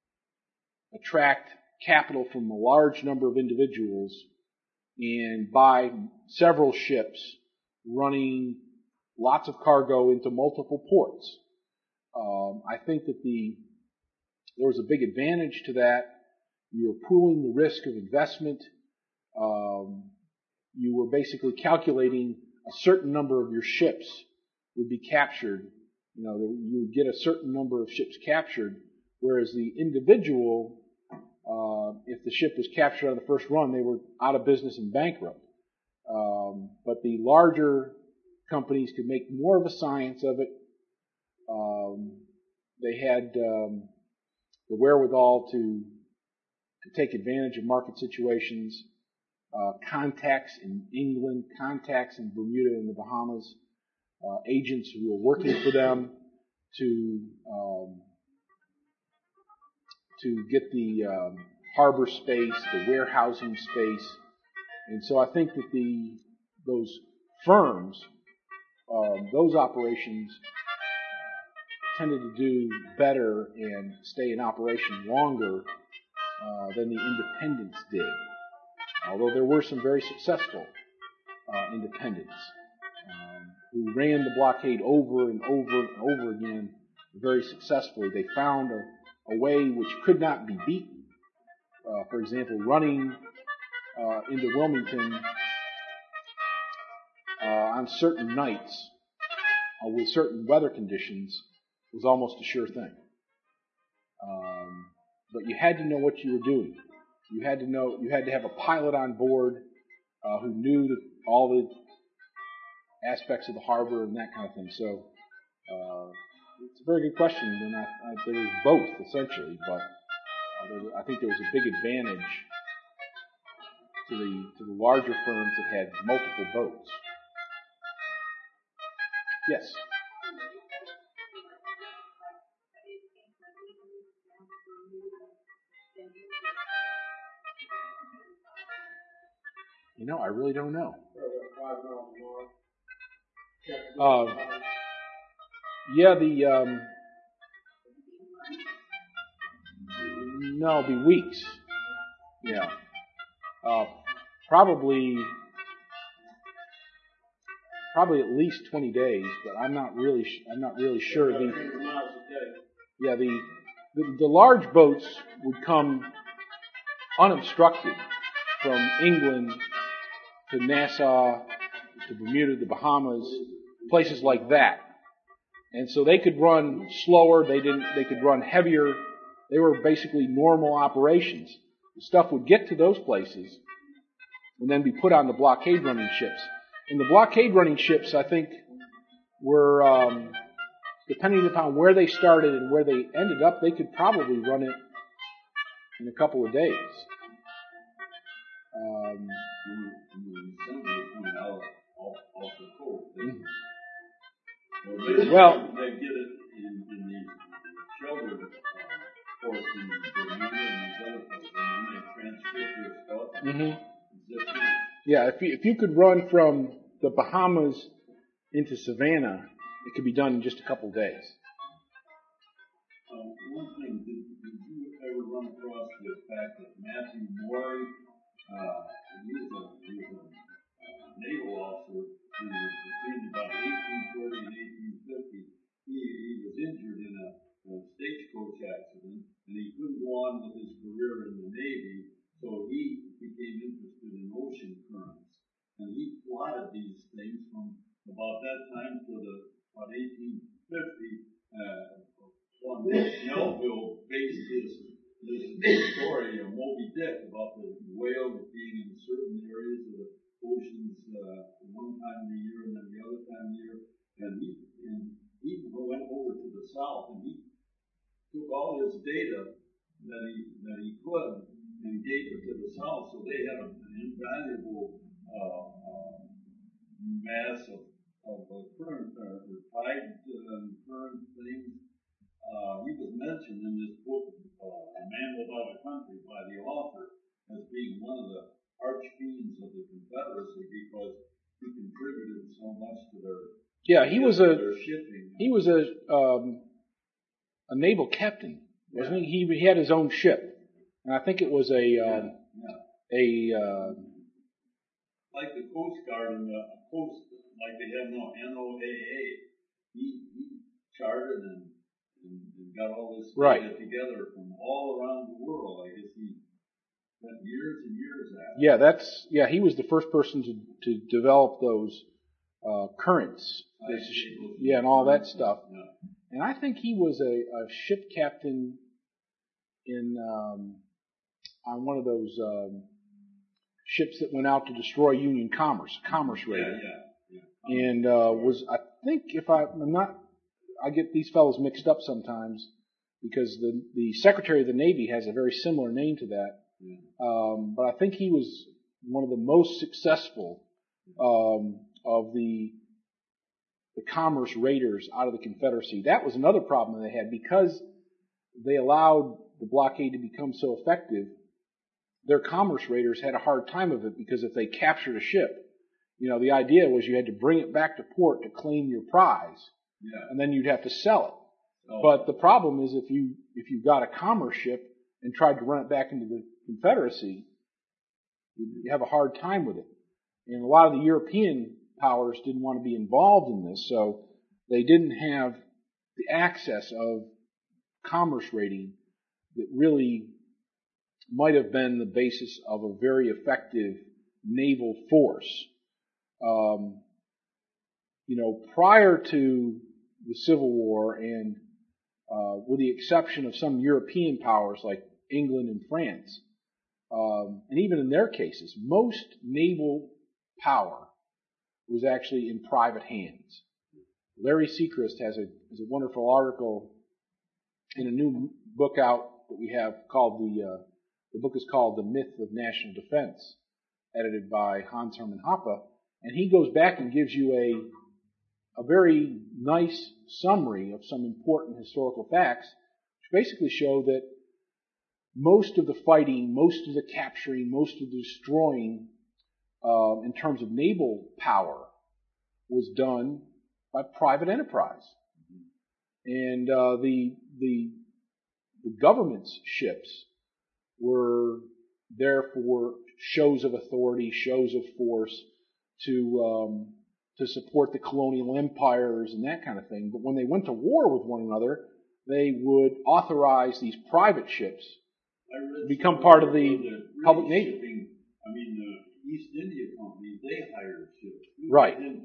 attract capital from a large number of individuals and buy several ships running lots of cargo into multiple ports. Um, I think that the there was a big advantage to that. You were pooling the risk of investment. Um, you were basically calculating a certain number of your ships would be captured. You know, you would get a certain number of ships captured, whereas the individual, uh, if the ship was captured on the first run, they were out of business and bankrupt. Um, but the larger companies could make more of a science of it. Um, they had um, the wherewithal to to take advantage of market situations, uh, contacts in England, contacts in Bermuda and the Bahamas, uh, agents who were working for them to um, to get the um, harbor space, the warehousing space, and so I think that the those firms, um, those operations tended to do better and stay in operation longer uh, than the independents did. Although there were some very successful uh, independents um, who ran the blockade over and over and over again very successfully. They found a, a way which could not be beaten. Uh, for example, running uh, into Wilmington uh, on certain nights uh, with certain weather conditions was almost a sure thing. Um, but you had to know what you were doing. You had to know. You had to have a pilot on board uh, who knew the, all the aspects of the harbor and that kind of thing. So uh, it's a very good question, and I, I, there was both essentially, but uh, there, I think there was a big advantage to the to the larger firms that had multiple boats. Yes. You know, I really don't know. Uh, yeah, the um, no, it'll be weeks. Yeah, uh, probably probably at least twenty days, but I'm not really I'm not really sure. The yeah the the, the large boats would come unobstructed from England to Nassau, to Bermuda, the Bahamas, places like that. And so they could run slower, they didn't they could run heavier. They were basically normal operations. The stuff would get to those places and then be put on the blockade running ships. And the blockade running ships, I think, were um, depending upon where they started and where they ended up, they could probably run it in a couple of days. Um, well, they get it in, in the shelter ports in Bermuda and these other places, and then they transport their stuff. Mm-hmm. Yeah, if you, if you could run from the Bahamas into Savannah, it could be done in just a couple of days. Um, one thing, did, did you ever run across the fact that Matthew Maury, uh, he was a, he was a uh, naval officer who was between about eighteen forty and eighteen fifty. He, he was injured in a, a stagecoach accident, and he couldn't go on with his career in the Navy, so he became interested in ocean currents. And he plotted these things from about that time to the about eighteen fifty. Uh, on Melville based his, his story of Moby Dick about the whales being in certain areas of the oceans uh, one time of the year and then the other time of the year. And he and he went over to the south and he took all his data that he that he could and gave it to the south. So they had an invaluable uh, uh, mass of of uh, current uh, or tide uh, current things. Uh, he was mentioned in this book, uh, A Man Without a Country, by the author, as being one of the arch fiends of the Confederacy because he contributed so much to their yeah. He was a their shipping. He was a um, a naval captain, wasn't yeah. he? he? He had his own ship, and I think it was a um, yeah, yeah. a uh, like the Coast Guard and the Coast, like they have now N O A A. He he chartered and. And, and got all this data right. together from all around the world. I guess he spent years and years after. Yeah, that's yeah. He was the first person to to develop those uh, currents, this, yeah, and all that stuff. Yeah. And I think he was a, a ship captain in um, on one of those um, ships that went out to destroy Union Commerce, Commerce Raider. Yeah, yeah, yeah. And uh, was I think if I, I'm not. I get these fellows mixed up sometimes because the, the Secretary of the Navy has a very similar name to that. Yeah. Um, but I think he was one of the most successful um, of the the commerce raiders out of the Confederacy. That was another problem they had because they allowed the blockade to become so effective. Their commerce raiders had a hard time of it because if they captured a ship, you know, the idea was you had to bring it back to port to claim your prize. Yeah. And then you'd have to sell it. Oh. But the problem is if you if you got a commerce ship and tried to run it back into the Confederacy, you have a hard time with it. And a lot of the European powers didn't want to be involved in this, so they didn't have the access of commerce raiding that really might have been the basis of a very effective naval force. Um, you know, prior to the Civil War, and uh, with the exception of some European powers like England and France, um, and even in their cases, most naval power was actually in private hands. Larry Sechrist has a, has a wonderful article in a new book out that we have called the, uh, the book is called The Myth of National Defense, edited by Hans Hermann Hoppe, and he goes back and gives you a, a very nice summary of some important historical facts, which basically show that most of the fighting, most of the capturing, most of the destroying, uh, in terms of naval power, was done by private enterprise. And uh, the, the the government's ships were there for shows of authority, shows of force, to um, to support the colonial empires and that kind of thing. But when they went to war with one another, they would authorize these private ships to become part of the public navy. Shipping, I mean, the East India Company, they hired ships. Right. And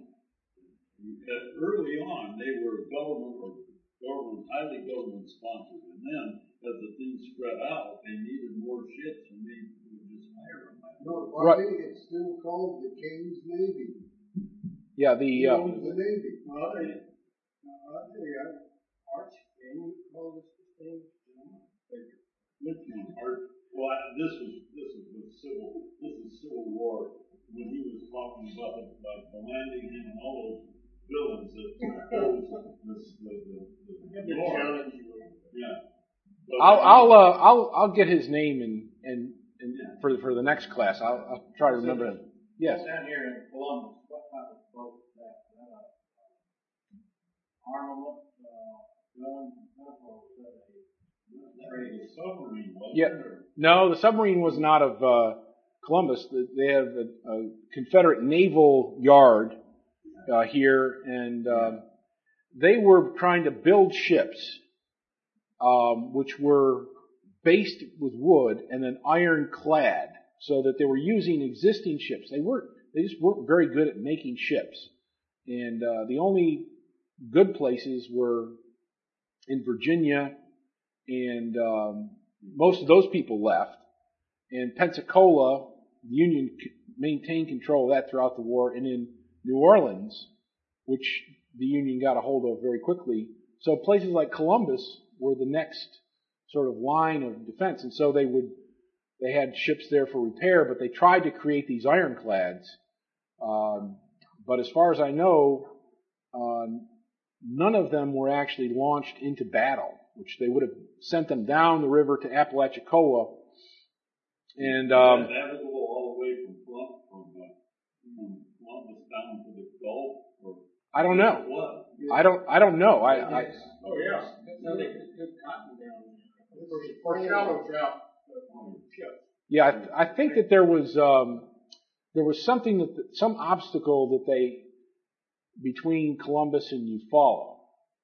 early on, they were government or government, highly government sponsored. And then, as the thing spread out, they needed more ships, and they would just hire them. No, I Right. think it's still called the King's Navy. Yeah, the He uh, owns the Navy. Well, I, I tell you, I, Arch, can you call this the thing? Which one? Art? Well, I- this was this is with civil. This is Civil War when he was talking about the, about the landing him and all those villains that opposed this the the, the, the war. Yeah. But I'll I'll uh, I'll I'll get his name and and, and for for the next class. I'll, I'll try to remember him. Yes. Down here in Columbus, what type of boat is that? Is that a uh, armament, uh, guns, and stuff, or is that a a submarine, wasn't Yeah. there? No, the submarine was not of uh, Columbus. They have a, a Confederate naval yard uh, here, and um, they were trying to build ships um, which were based with wood and then ironclad, so that they were using existing ships. They weren't. They just weren't very good at making ships, and uh, the only good places were in Virginia, and um, most of those people left. In Pensacola, the Union c- maintained control of that throughout the war, and in New Orleans, which the Union got a hold of very quickly. So places like Columbus were the next sort of line of defense, and so they would they had ships there for repair, but they tried to create these ironclads. Um, but as far as I know, uh, none of them were actually launched into battle, which they would have sent them down the river to Apalachicola. And um, That that would go all the way from Colum- from, uh, from Columbus down to the Gulf, or I don't know. what? I don't. I don't know. I, I Oh, yeah. No, they could put cotton down there. For, for shallow trout, uh, ships. yeah. I, I think that there was um, there was something that some obstacle that they between Columbus and Eufaula.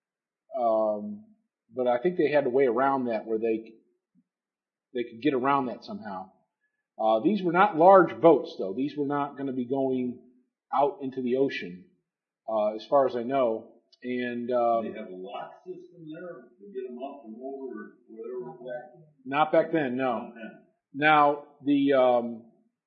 Um, but I think they had a way around that where they they could get around that somehow. Uh, these were not large boats, though. These were not going to be going out into the ocean, uh, as far as I know. And um, They have a lock system there to get them up and over, or whatever. not back then, no. Okay. Now the, um,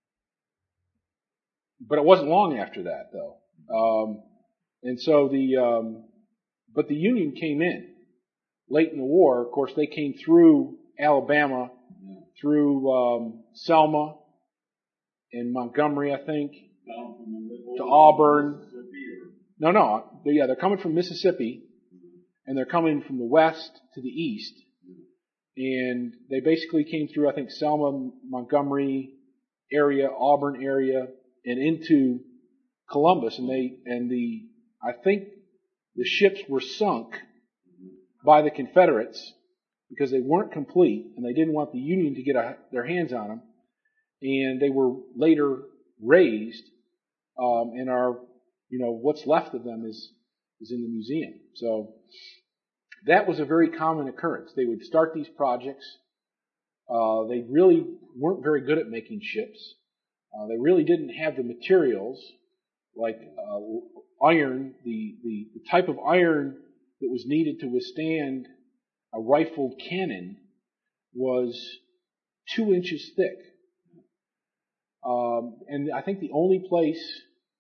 but it wasn't long after that, though. Um, and so the, um, but the Union came in late in the war. Of course, they came through Alabama, through um, Selma and Montgomery, I think, Down from the middle to Auburn. Mississippi, or No, no, they, yeah, they're coming from Mississippi, and they're coming from the west to the east. And they basically came through, I think, Selma, Montgomery area, Auburn area, and into Columbus. And they, and the, I think the ships were sunk by the Confederates because they weren't complete, and they didn't want the Union to get a, their hands on them. And they were later raised, um, and are, you know, what's left of them is is in the museum. So that was a very common occurrence. They would start these projects. Uh, they really weren't very good at making ships. Uh, they really didn't have the materials like uh, iron, the, the the type of iron that was needed to withstand a rifled cannon was two inches thick. Um, and I think the only place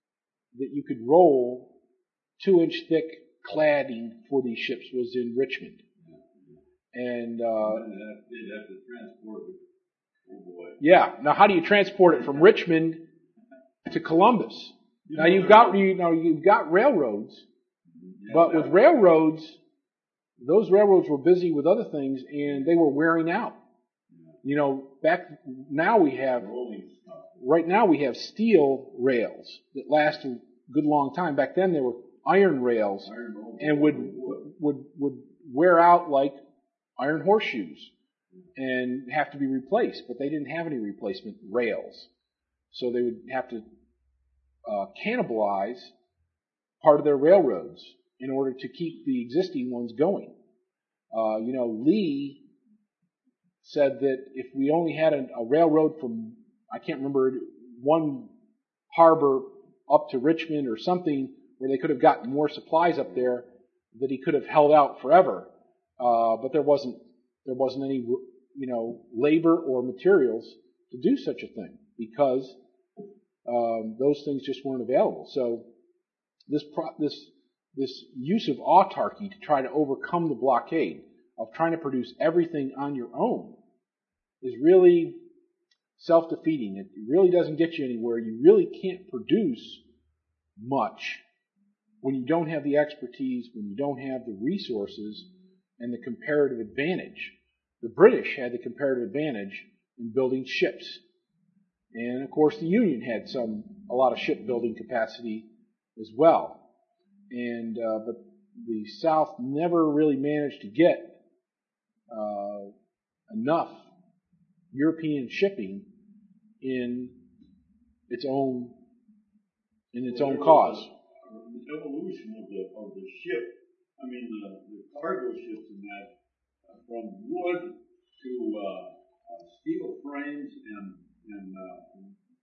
that you could roll two-inch thick cladding for these ships was in Richmond. And, uh, they'd have to transport it. Oh boy. Yeah. Now, how do you transport it from Richmond to Columbus? Now, you've got, you know, you've got railroads, but with railroads, those railroads were busy with other things and they were wearing out. You know, back now we have, right now we have steel rails that last a good long time. Back then there were iron rails and would, would, would wear out like iron horseshoes and have to be replaced, but they didn't have any replacement rails. So they would have to uh, cannibalize part of their railroads in order to keep the existing ones going. Uh, you know, Lee said that if we only had a, a railroad from, I can't remember, one harbor up to Richmond or something where they could have gotten more supplies up there, that he could have held out forever. Uh, but there wasn't, there wasn't any, you know, labor or materials to do such a thing because um, those things just weren't available. So this pro- this this use of autarky to try to overcome the blockade of trying to produce everything on your own is really self-defeating. It really doesn't get you anywhere. You really can't produce much when you don't have the expertise, when you don't have the resources and the comparative advantage. The British had the comparative advantage in building ships. And of course the Union had some, a lot of shipbuilding capacity as well. And, uh, but the South never really managed to get, uh, enough European shipping in its own, in its own cause. The evolution of the, of the ship, I mean the, the cargo ships and that, uh, from wood to, uh, uh, steel frames and, and, uh,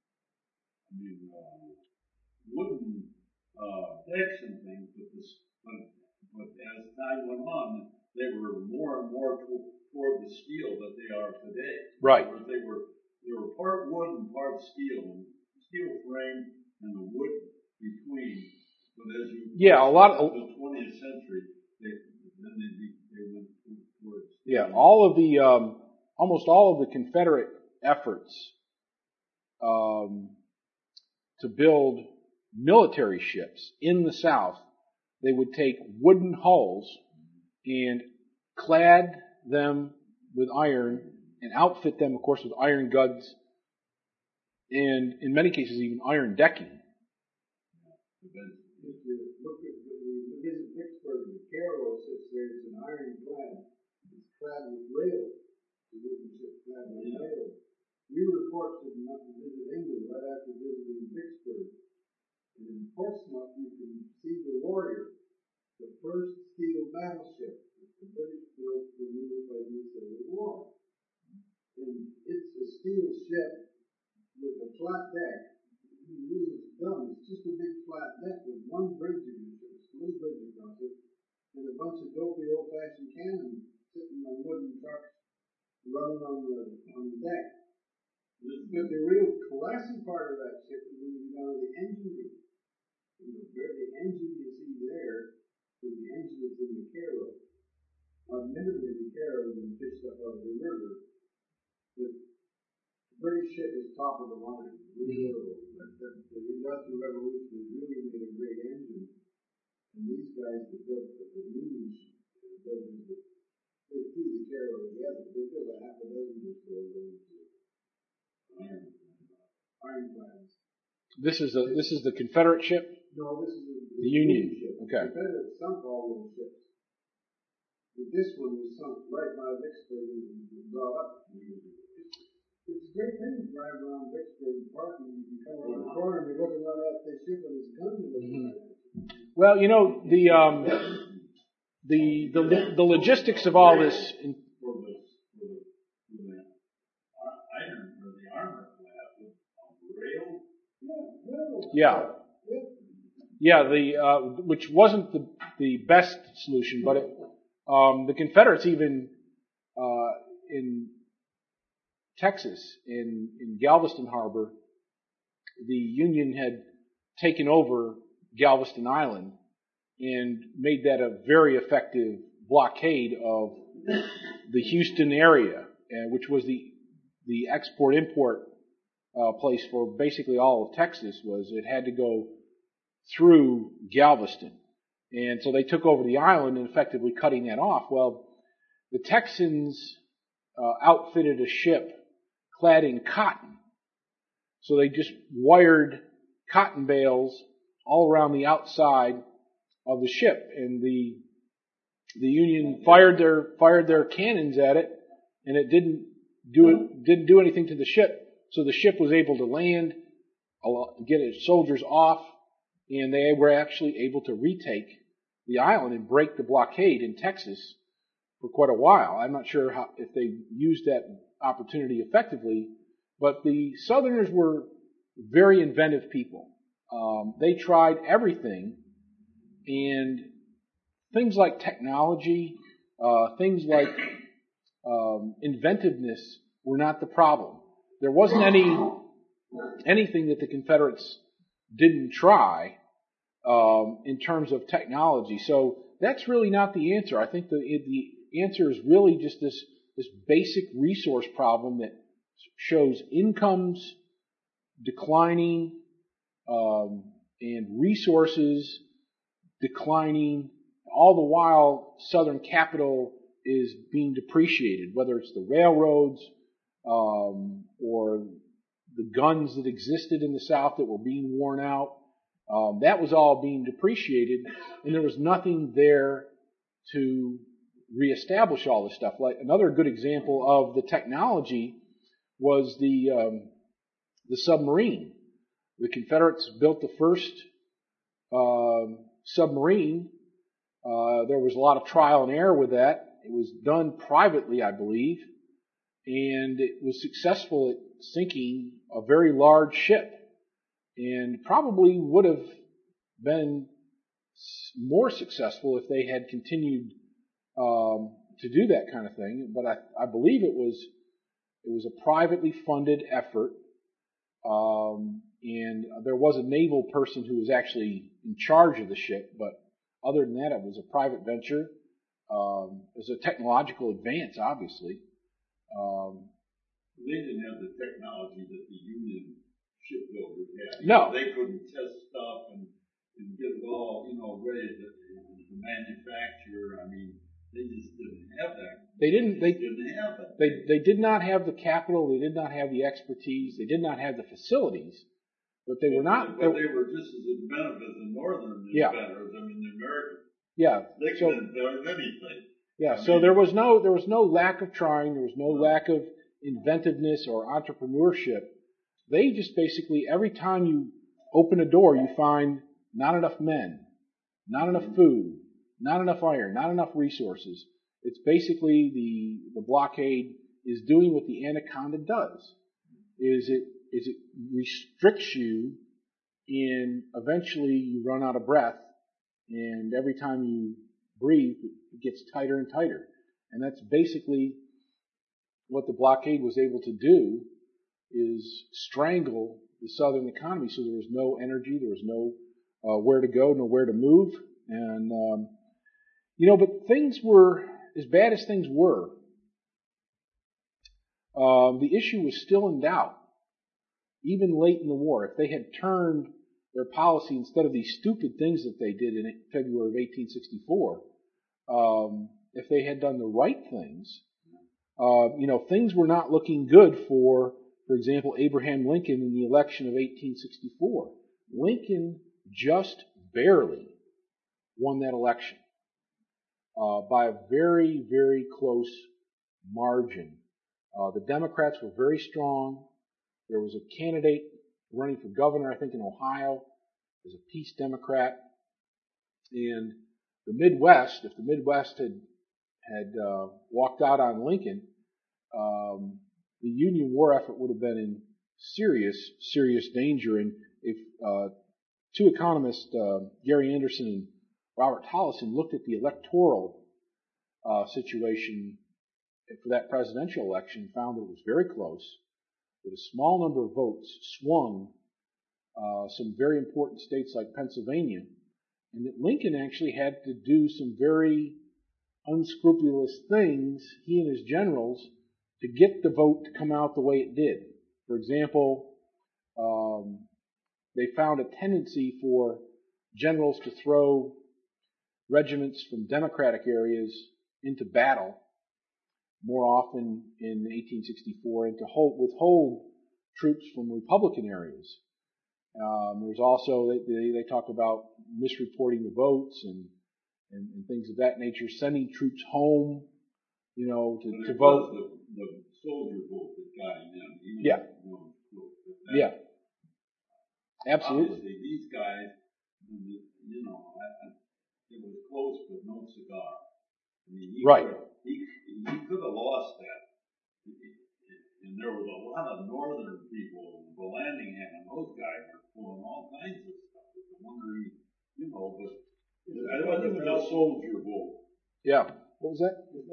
I mean, uh, wooden, uh, decks and things, but this, but, but as time went on, they were more and more to, toward the steel that they are today. Right. They were, they were part wood and part steel, and steel frame and the wood between. But as you yeah, a lot of the twentieth century, they then they, they went towards. Yeah, all of the um, almost all of the Confederate efforts um, to build military ships in the South, they would take wooden hulls and clad them with iron and outfit them, of course, with iron guns and, in many cases, even iron decking. If you look at the, the visit Vicksburg, the Carroll sits there, it's an ironclad. It's clad with rails. The wooden ship clad with rails. We were fortunate enough to visit England right after visiting Vicksburg. And in Portsmouth, you can see the Warrior, the first steel battleship that the British built when we were fighting the Civil War. And it's a steel ship with a flat deck. You really, it's dumb. It's just a big flat deck with one bridge against it, a little bridge across it, and a bunch of dopey old-fashioned cannon sitting on wooden trucks running on the on the deck. But the real classy part of that ship is when you go down to the engine room. And the very engine you see there is the engine that's in the Carroll. Admittedly, the Carroll has been fished up out of the river. The British ship is top of the line. Really mm-hmm. But the, the Industrial Revolution has really made a great engine. And these guys that built the, the Union buildings, they threw the Carroll together. They built a half a dozen or so of those iron, ironclads. This is a this is the Confederate ship? No, this is the, the, the Union. Union ship. Okay. The Confederate sunk all those ships. But this one was sunk right by Vicksburg and was brought up. It's a great thing to drive around Vicksburg Park and you can come around the corner and you're looking right at this ship and his guns are looking right at you. Well, you know, the um, the the the logistics of all this. In, for the, for the, for the iron or the armor class of rail. Yeah. Yeah, the uh, which wasn't the the best solution, but it, um, the Confederates even uh, in Texas, in in Galveston Harbor, the Union had taken over Galveston Island and made that a very effective blockade of the Houston area, uh, which was the the export-import uh, place for basically all of Texas. Was it had to go through Galveston. And so they took over the island and effectively cutting that off. Well, the Texans uh, outfitted a ship clad in cotton. So they just wired cotton bales all around the outside of the ship. And the the Union fired their fired their cannons at it, and it didn't do it didn't do anything to the ship. So the ship was able to land, get its soldiers off, and they were actually able to retake the island and break the blockade in Texas for quite a while. I'm not sure how, if they used that opportunity effectively, but the Southerners were very inventive people. Um, they tried everything, and things like technology, uh, things like um, inventiveness were not the problem. There wasn't any anything that the Confederates didn't try um, in terms of technology. So that's really not the answer. I think the the answer is really just this this basic resource problem that shows incomes declining um, and resources declining, all the while Southern capital is being depreciated, whether it's the railroads um, or the guns that existed in the South that were being worn out. Um, that was all being depreciated, and there was nothing there to reestablish all this stuff. Like another good example of the technology was the um, the submarine. The Confederates built the first uh, submarine. Uh, there was a lot of trial and error with that. It was done privately, I believe, and it was successful at sinking a very large ship, and probably would have been more successful if they had continued um, to do that kind of thing. But I, I believe it was it was a privately funded effort, um, and there was a naval person who was actually in charge of the ship. But other than that, it was a private venture. Um, it was a technological advance, obviously. Um, they didn't have the technology that the Union shipbuilders had. No. They couldn't test stuff and, and get it all, you know, ready to, to manufacture. I mean, they just didn't have that. They didn't. They, they didn't have that. They they did not have the capital. They did not have the expertise. They did not have the facilities. But they were not. But they were just as inventive as the Northern yeah. inventors. I mean, the Americans. Yeah. They so, could invent anything. Yeah. I so mean, there was no there was no lack of trying. There was no lack of inventiveness or entrepreneurship. They just basically, every time you open a door, you find not enough men, not enough food, not enough iron, not enough resources. It's basically the the blockade is doing what the anaconda does. Is it is it restricts you, and eventually you run out of breath, and every time you breathe, it gets tighter and tighter. And that's basically what the blockade was able to do, is strangle the Southern economy. So there was no energy, there was no uh, where to go, nowhere to move. And, um, you know, but things were, as bad as things were, um, the issue was still in doubt, even late in the war. If they had turned their policy, instead of these stupid things that they did in February of eighteen sixty-four, um, if they had done the right things, uh, you know, things were not looking good for, for example, Abraham Lincoln in the election of eighteen sixty-four. Lincoln just barely won that election uh, by a very, very close margin. Uh, the Democrats were very strong. There was a candidate running for governor, I think, in Ohio. There's a Peace Democrat. And the Midwest, if the Midwest had had uh, walked out on Lincoln, um, the Union war effort would have been in serious, serious danger. And if uh, two economists, uh, Gary Anderson and Robert Tollison, looked at the electoral uh, situation for that presidential election, found that it was very close, that a small number of votes swung uh, some very important states like Pennsylvania, and that Lincoln actually had to do some very unscrupulous things, he and his generals, to get the vote to come out the way it did. For example, um, they found a tendency for generals to throw regiments from Democratic areas into battle more often in eighteen sixty-four, and to hold, withhold troops from Republican areas. Um, there's also, they, they talk about misreporting the votes and, and, and things of that nature, sending troops home, you know, to, to vote. The, the soldier vote that got him in. He Yeah. Was, you know, yeah. Absolutely. Obviously, these guys, you know, I, I, it was close, but no cigar. I mean, he right. Could, he, he could have lost that. And there was a lot of northern people, Vallandigham, and those guys were pulling all kinds of stuff. It's a wonder he, you know, but I thought it was a soldier vote. Yeah. What was that?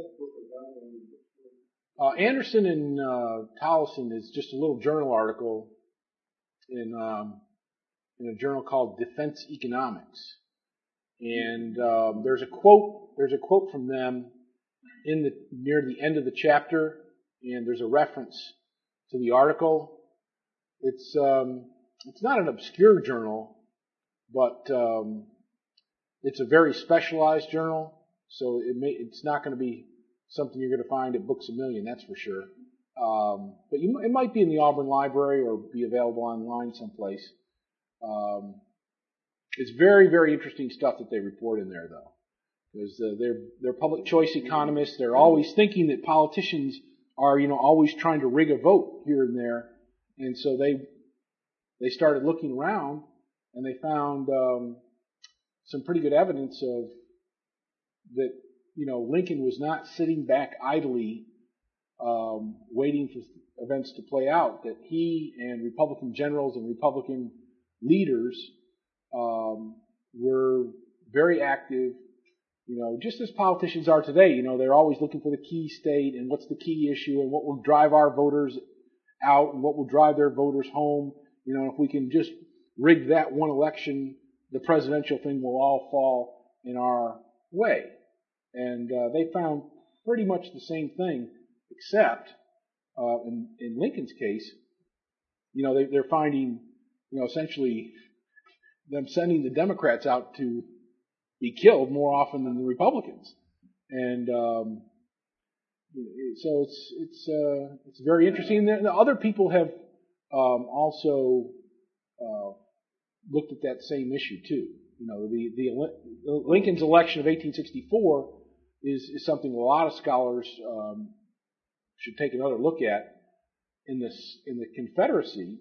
Uh, Anderson and uh, Tolleson is just a little journal article in um, in a journal called Defense Economics, and um, there's a quote. There's a quote from them in the near the end of the chapter, and there's a reference to the article. It's um, it's not an obscure journal, but um, it's a very specialized journal, so it may, it's not going to be something you're going to find at Books A Million, that's for sure. Um, but you, it might be in the Auburn Library or be available online someplace. Um, it's very, very interesting stuff that they report in there, though, because uh, they're they're public choice economists. They're always thinking that politicians are, you know, always trying to rig a vote here and there, and so they they started looking around and they found um, some pretty good evidence of that. You know, Lincoln was not sitting back idly, um, waiting for events to play out. That he and Republican generals and Republican leaders um, were very active. You know, just as politicians are today. You know, they're always looking for the key state and what's the key issue and what will drive our voters out and what will drive their voters home. You know, if we can just rig that one election, the presidential thing will all fall in our way. And uh, they found pretty much the same thing, except uh, in, in Lincoln's case, you know, they, they're finding, you know, essentially them sending the Democrats out to be killed more often than the Republicans. And um, so it's it's uh, it's very interesting. And the other people have um, also uh, looked at that same issue too. You know, the, the Lincoln's election of eighteen sixty-four is, is something a lot of scholars um, should take another look at. In this, in the Confederacy,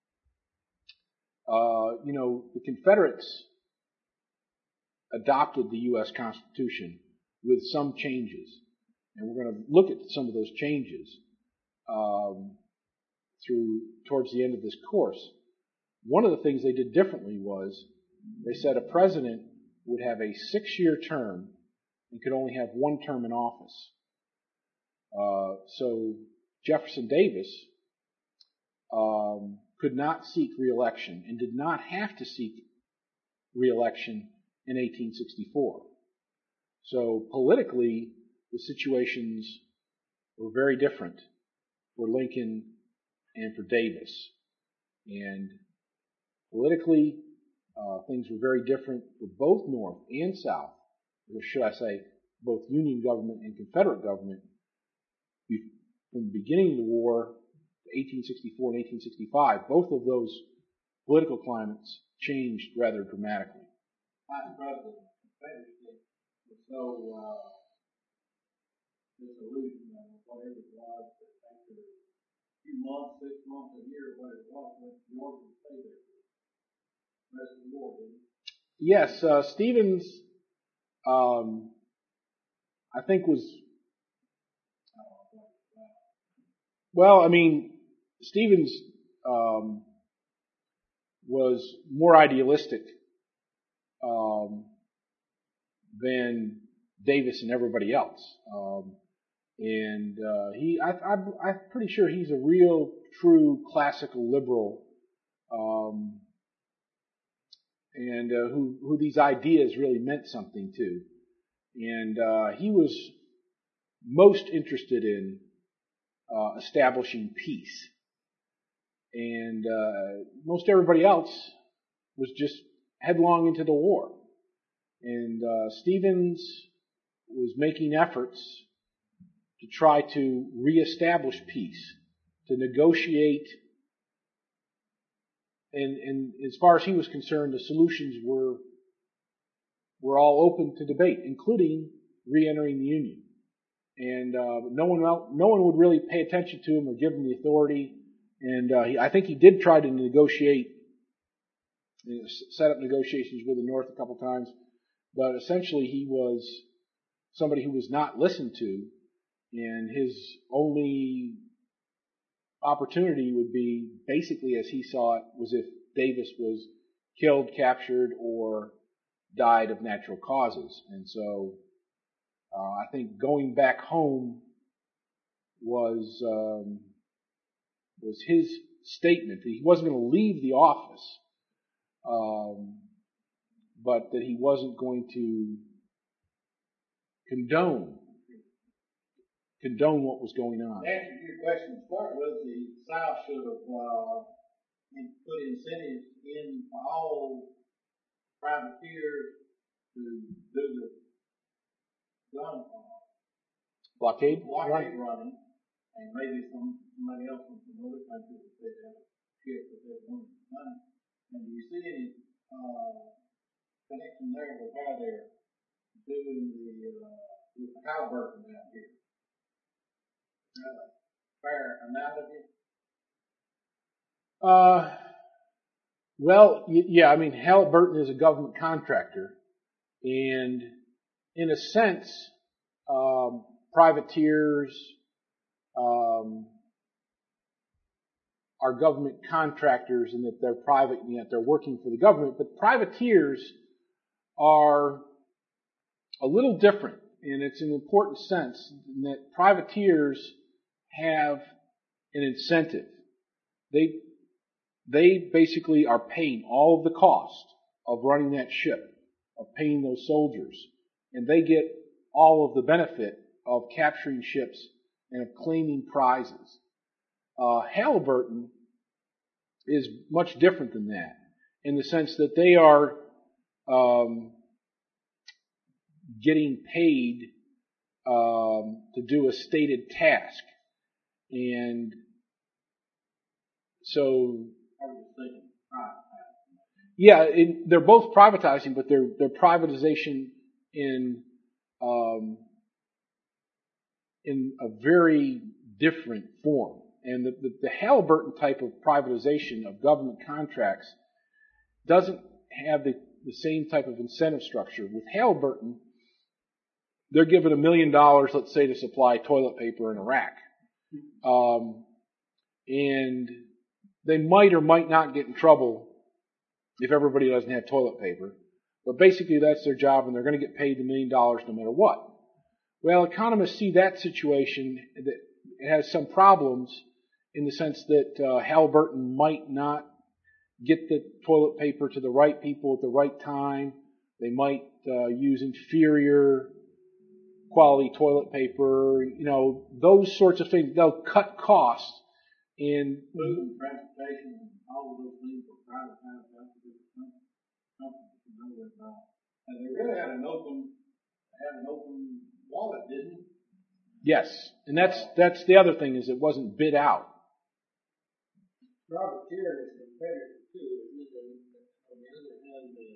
uh, you know, the Confederates adopted the U S Constitution with some changes, and we're going to look at some of those changes um, through towards the end of this course. One of the things they did differently was they said a president would have a six-year term and could only have one term in office. Uh, so Jefferson Davis um, could not seek re-election and did not have to seek re-election in eighteen sixty-four. So politically, the situations were very different for Lincoln and for Davis. And politically, uh, things were very different for both North and South, or should I say, both Union government and Confederate government. From the beginning of the war, eighteen sixty-four and eighteen sixty-five, both of those political climates changed rather dramatically. Vice President, Confederacy was so uh, disillusioned of whatever it was, that after a few months, six months, a year, what it was, when Georgia would stay there for the rest of the war, didn't he? Yes, uh, Stevens, um, I think was, well, I mean, Stevens um, was more idealistic um, than Davis and everybody else. Um, and uh, he, I, I, I'm pretty sure he's a real, true, classical liberal. Um, and uh, who, who these ideas really meant something to. And uh, he was most interested in uh, establishing peace. And uh, most everybody else was just headlong into the war. And uh, Stevens was making efforts to try to reestablish peace, to negotiate. And, and as far as he was concerned, the solutions were were all open to debate, including re-entering the Union. And uh, no one else, no one would really pay attention to him or give him the authority. And uh, he, I think he did try to negotiate, you know, set up negotiations with the North a couple times, but essentially he was somebody who was not listened to, and his only opportunity would be, basically as he saw it, was if Davis was killed, captured, or died of natural causes. And so uh, I think going back home was um, was his statement that he wasn't going to leave the office, um, but that he wasn't going to condone condone what was going on. To answer your question, to start with, the South should have uh, put incentives in for all privateers to do the gun uh, Blockade? blockade running, and maybe some somebody else from some other country that they have ships that they want to run. And do you see any uh, connection there with how they're doing the uh, with the Halliburton out here? Uh, fair analogy? Uh, well, y- yeah, I mean, Halliburton is a government contractor, and in a sense, um, privateers um, are government contractors in that they're private and yet they're working for the government. But privateers are a little different, and it's an important sense in that privateers have an incentive. They they basically are paying all of the cost of running that ship, of paying those soldiers, and they get all of the benefit of capturing ships and of claiming prizes. Uh, Halliburton is much different than that, in the sense that they are um, getting paid um, to do a stated task. And so, I was thinking, right. yeah, it, they're both privatizing, but they're they're privatization in um, in a very different form. And the, the, the Halliburton type of privatization of government contracts doesn't have the, the same type of incentive structure. With Halliburton, they're given a million dollars, let's say, to supply toilet paper in Iraq. Um, and they might or might not get in trouble if everybody doesn't have toilet paper. But basically that's their job, and they're going to get paid the million dollars no matter what. Well, economists see that situation that it has some problems in the sense that uh, Halliburton might not get the toilet paper to the right people at the right time. They might uh, use inferior quality toilet paper, you know, those sorts of things. They'll cut costs in Food and transportation and all of those things were privatized out to different companies, you know, and, uh, and they really had an open, had an open wallet, didn't they? yes, and that's that's the other thing, is it wasn't bid out. Privateer is competitive too, isn't it? On the other hand, uh,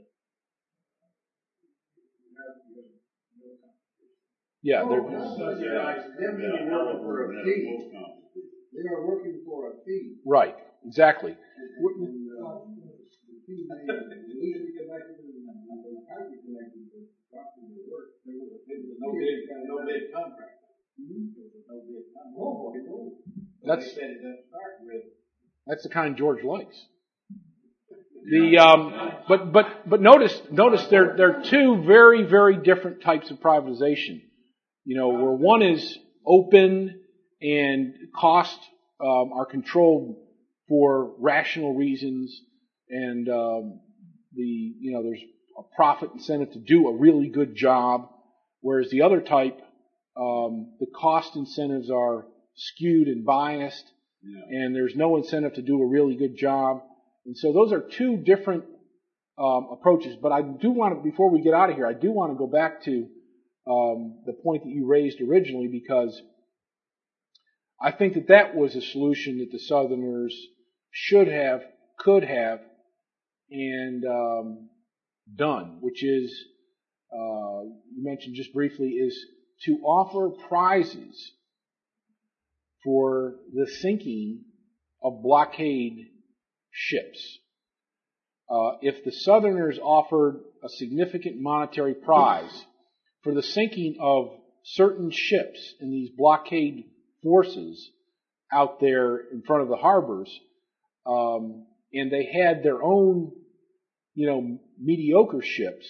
you have, you have no competition. Yeah, they're, Oh, subsidized them to be working for a fee. They are working for a fee. right, exactly. And, uh, the fee may loosely connected and tightly connected with the work. There was, there was No bid, no bid contract. Mm-hmm. There was no bid contract. Oh, I know. That's They said it doesn't start with. that's the kind George likes. The um, but but but notice notice there there are two very very different types of privatization. You know, where one is open and costs um, are controlled for rational reasons, and um, the, you know, there's a profit incentive to do a really good job, whereas the other type, um, the cost incentives are skewed and biased, yeah. and there's no incentive to do a really good job. And so those are two different um, approaches. But I do want to, before we get out of here, I do want to go back to um, the point that you raised originally, because I think that that was a solution that the Southerners should have, could have, and um, done, which is, uh, you mentioned just briefly, is to offer prizes for the sinking of blockade ships. Uh, if the Southerners offered a significant monetary prize for the sinking of certain ships in these blockade forces out there in front of the harbors, um, and they had their own, you know, mediocre ships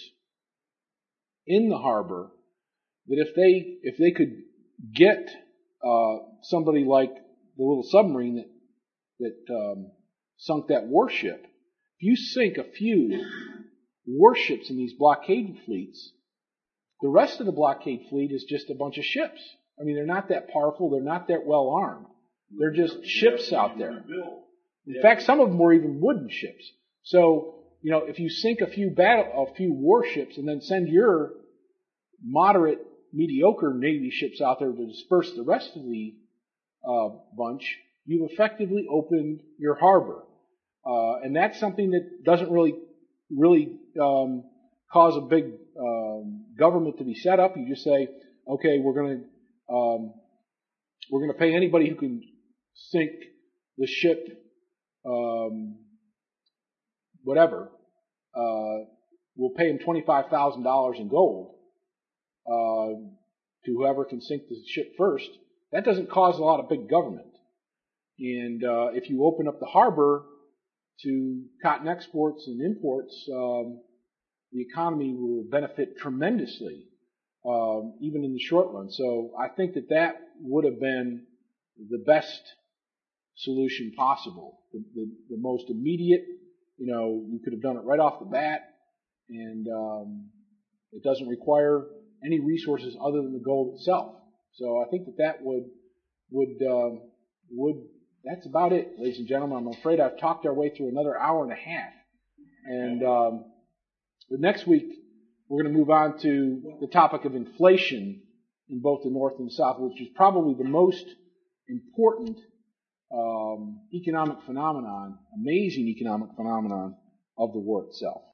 in the harbor, that if they if they could get uh, somebody like the little submarine that that um, sunk that warship, if you sink a few warships in these blockade fleets, the rest of the blockade fleet is just a bunch of ships. I mean, they're not that powerful. They're not that well armed. They're just ships out there. In fact, some of them were even wooden ships. So, you know, if you sink a few battle, a few warships, and then send your moderate, mediocre Navy ships out there to disperse the rest of the uh, bunch, you've effectively opened your harbor, uh, and that's something that doesn't really, really um, cause a big um, government to be set up. You just say, okay, we're going to um, we're going to pay anybody who can sink the ship, um, whatever. Uh, we'll pay them twenty-five thousand dollars in gold uh, to whoever can sink the ship first. That doesn't cause a lot of big government. And uh, if you open up the harbor to cotton exports and imports, um, the economy will benefit tremendously, um, even in the short run. So I think that that would have been the best solution possible, the, the, the most immediate. You know, you could have done it right off the bat, and um, it doesn't require any resources other than the gold itself. So I think that that would would um, would that's about it, ladies and gentlemen. I'm afraid I've talked our way through another hour and a half, and um, but next week we're going to move on to the topic of inflation in both the North and the South, which is probably the most important um, economic phenomenon, amazing economic phenomenon of the war itself.